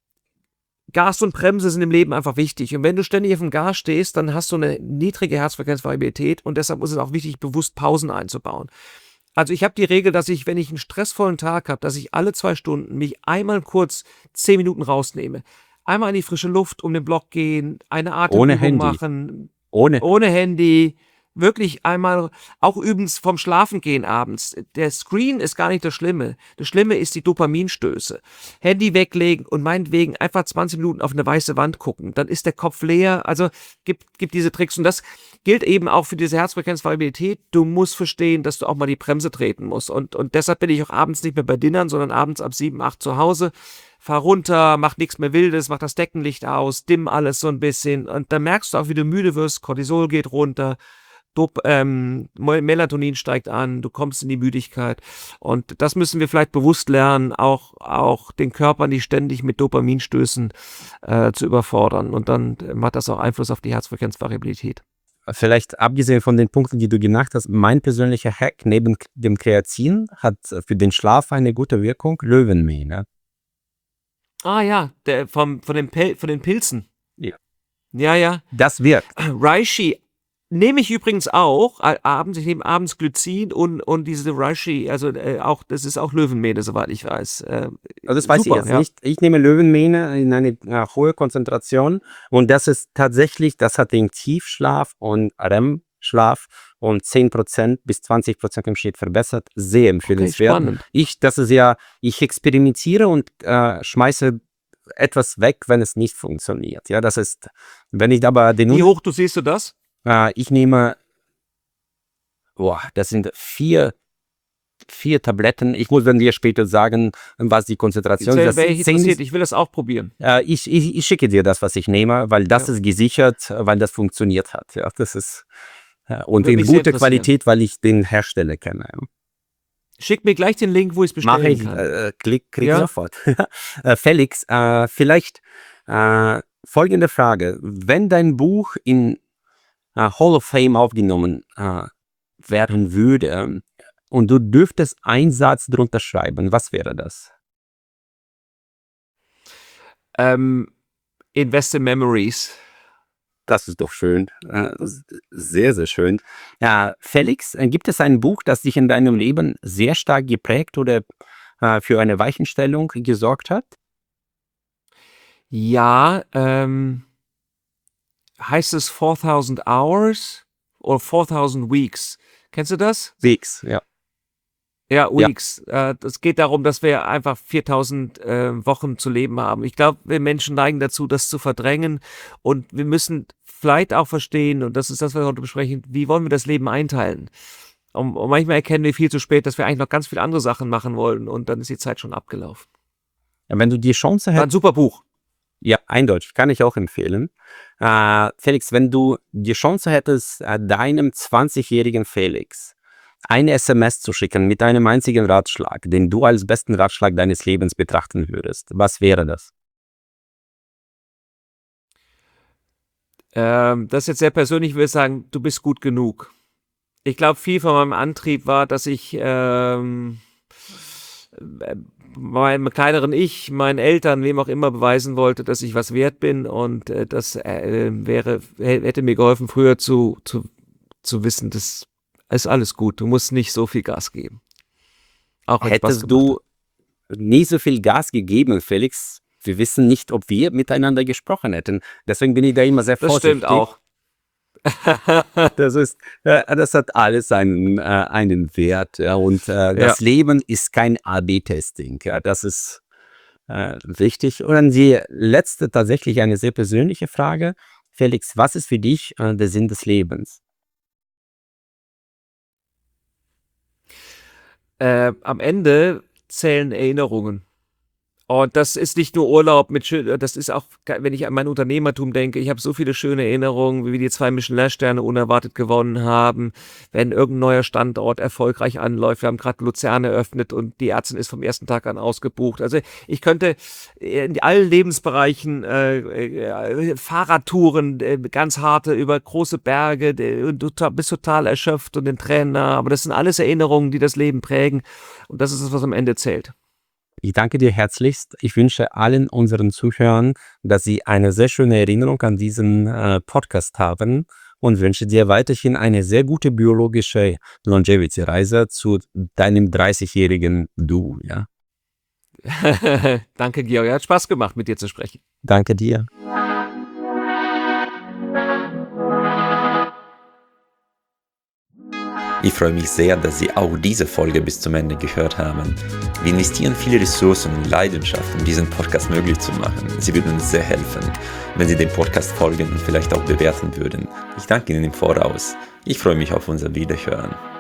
Gas und Bremse sind im Leben einfach wichtig. Und wenn du ständig auf dem Gas stehst, dann hast du eine niedrige Herzfrequenzvariabilität und deshalb ist es auch wichtig, bewusst Pausen einzubauen. Also ich habe die Regel, dass ich, wenn ich einen stressvollen Tag habe, dass ich alle 2 Stunden mich einmal kurz 10 Minuten rausnehme. Einmal in die frische Luft um den Block gehen, eine Ohne Atemübung Handy. machen, Ohne. ohne Handy, wirklich einmal, auch übrigens vom Schlafengehen abends. Der Screen ist gar nicht das Schlimme. Das Schlimme ist die Dopaminstöße. Handy weglegen und meinetwegen einfach 20 Minuten auf eine weiße Wand gucken. Dann ist der Kopf leer. Also gibt diese Tricks. Und das gilt eben auch für diese Herzfrequenzvariabilität. Du musst verstehen, dass du auch mal die Bremse treten musst. Und deshalb bin ich auch abends nicht mehr bei Dinnern, sondern abends ab 7, 8 zu Hause. Fahr runter, mach nichts mehr Wildes, mach das Deckenlicht aus, dimm alles so ein bisschen. Und dann merkst du auch, wie du müde wirst. Cortisol geht runter. Melatonin steigt an, du kommst in die Müdigkeit. Und das müssen wir vielleicht bewusst lernen, auch den Körper nicht ständig mit Dopaminstößen zu überfordern. Und dann hat das auch Einfluss auf die Herzfrequenzvariabilität. Vielleicht abgesehen von den Punkten, die du genannt hast, mein persönlicher Hack neben dem Kreatin hat für den Schlaf eine gute Wirkung, Löwenmähne. Ah ja, von den Pilzen. Ja. Ja. Das wirkt. Reishi nehme ich übrigens auch abends. Ich nehme abends Glycin und diese Reishi, also auch, das ist auch Löwenmähne, soweit ich weiß. Also das weiß ich super, jetzt ja. nicht. Ich nehme Löwenmähne in eine hohe Konzentration und das ist tatsächlich, das hat den Tiefschlaf und REM-Schlaf um 10% bis 20% im Schnitt verbessert. Sehr empfehlenswert. Spannend. Ich experimentiere und schmeiße etwas weg, wenn es nicht funktioniert. Ja, das ist, wenn ich aber den Wie hoch dosierst du das? ich nehme, das sind 4 Tabletten. Ich muss dann dir später sagen, was die Konzentration ist. Wäre ich interessiert, ich will das auch probieren. Ich schicke dir das, was ich nehme, weil das ist gesichert, weil das funktioniert hat. Ja, das ist und Würde in mich sehr guter interessieren. Qualität, weil ich den Hersteller kenne. Schick mir gleich den Link, wo ich es Mache bestellen ich, kann. krieg Ja. sofort. Felix, vielleicht folgende Frage. Wenn dein Buch in Hall of Fame aufgenommen werden würde und du dürftest einen Satz drunter schreiben, was wäre das? Invest in Memories. Das ist doch schön. Sehr, sehr schön. Ja, Felix, gibt es ein Buch, das dich in deinem Leben sehr stark geprägt oder für eine Weichenstellung gesorgt hat? Ja, heißt es 4000 Hours oder 4000 Weeks? Kennst du das? Weeks, ja. Ja, Ja. Weeks. Das geht darum, dass wir einfach 4000 Wochen zu leben haben. Ich glaube, wir Menschen neigen dazu, das zu verdrängen. Und wir müssen vielleicht auch verstehen, und das ist das, was wir heute besprechen, wie wollen wir das Leben einteilen? Und manchmal erkennen wir viel zu spät, dass wir eigentlich noch ganz viele andere Sachen machen wollen und dann ist die Zeit schon abgelaufen. Ja, wenn du die Chance War ein hättest, super Buch. ja, eindeutig, kann ich auch empfehlen. Felix, wenn du die Chance hättest, deinem 20-jährigen Felix eine SMS zu schicken mit einem einzigen Ratschlag, den du als besten Ratschlag deines Lebens betrachten würdest, was wäre das? Das ist jetzt sehr persönlich, ich würde sagen, du bist gut genug. Ich glaube, viel von meinem Antrieb war, dass ich meinem kleineren Ich, meinen Eltern, wem auch immer beweisen wollte, dass ich was wert bin und das hätte mir geholfen, früher zu wissen, das ist alles gut, du musst nicht so viel Gas geben. Auch wenn es Spaß Hättest gemacht du nie so viel Gas gegeben, Felix, wir wissen nicht, ob wir miteinander gesprochen hätten. Deswegen bin ich da immer sehr hat. Das vorsichtig. stimmt auch. Das hat alles einen Wert. Ja, und das Leben ist kein AB-Testing. Ja, das ist wichtig. Und dann die letzte, tatsächlich eine sehr persönliche Frage. Felix, was ist für dich der Sinn des Lebens? Am Ende zählen Erinnerungen. Und das ist nicht nur Urlaub mit schön, das ist auch, wenn ich an mein Unternehmertum denke, ich habe so viele schöne Erinnerungen, wie wir die 2 Michelin-Sterne unerwartet gewonnen haben, wenn irgendein neuer Standort erfolgreich anläuft. Wir haben gerade Luzern eröffnet und die Ärztin ist vom ersten Tag an ausgebucht. Also ich könnte in allen Lebensbereichen Fahrradtouren, ganz harte, über große Berge, du bist total erschöpft und in Tränen, aber das sind alles Erinnerungen, die das Leben prägen und das ist es, was am Ende zählt. Ich danke dir herzlichst. Ich wünsche allen unseren Zuhörern, dass sie eine sehr schöne Erinnerung an diesen Podcast haben und wünsche dir weiterhin eine sehr gute biologische Longevity-Reise zu deinem 30-jährigen Du. Ja? Danke, Georg. Hat Spaß gemacht, mit dir zu sprechen. Danke dir. Ich freue mich sehr, dass Sie auch diese Folge bis zum Ende gehört haben. Wir investieren viele Ressourcen und Leidenschaft, um diesen Podcast möglich zu machen. Sie würden uns sehr helfen, wenn Sie dem Podcast folgen und vielleicht auch bewerten würden. Ich danke Ihnen im Voraus. Ich freue mich auf unser Wiederhören.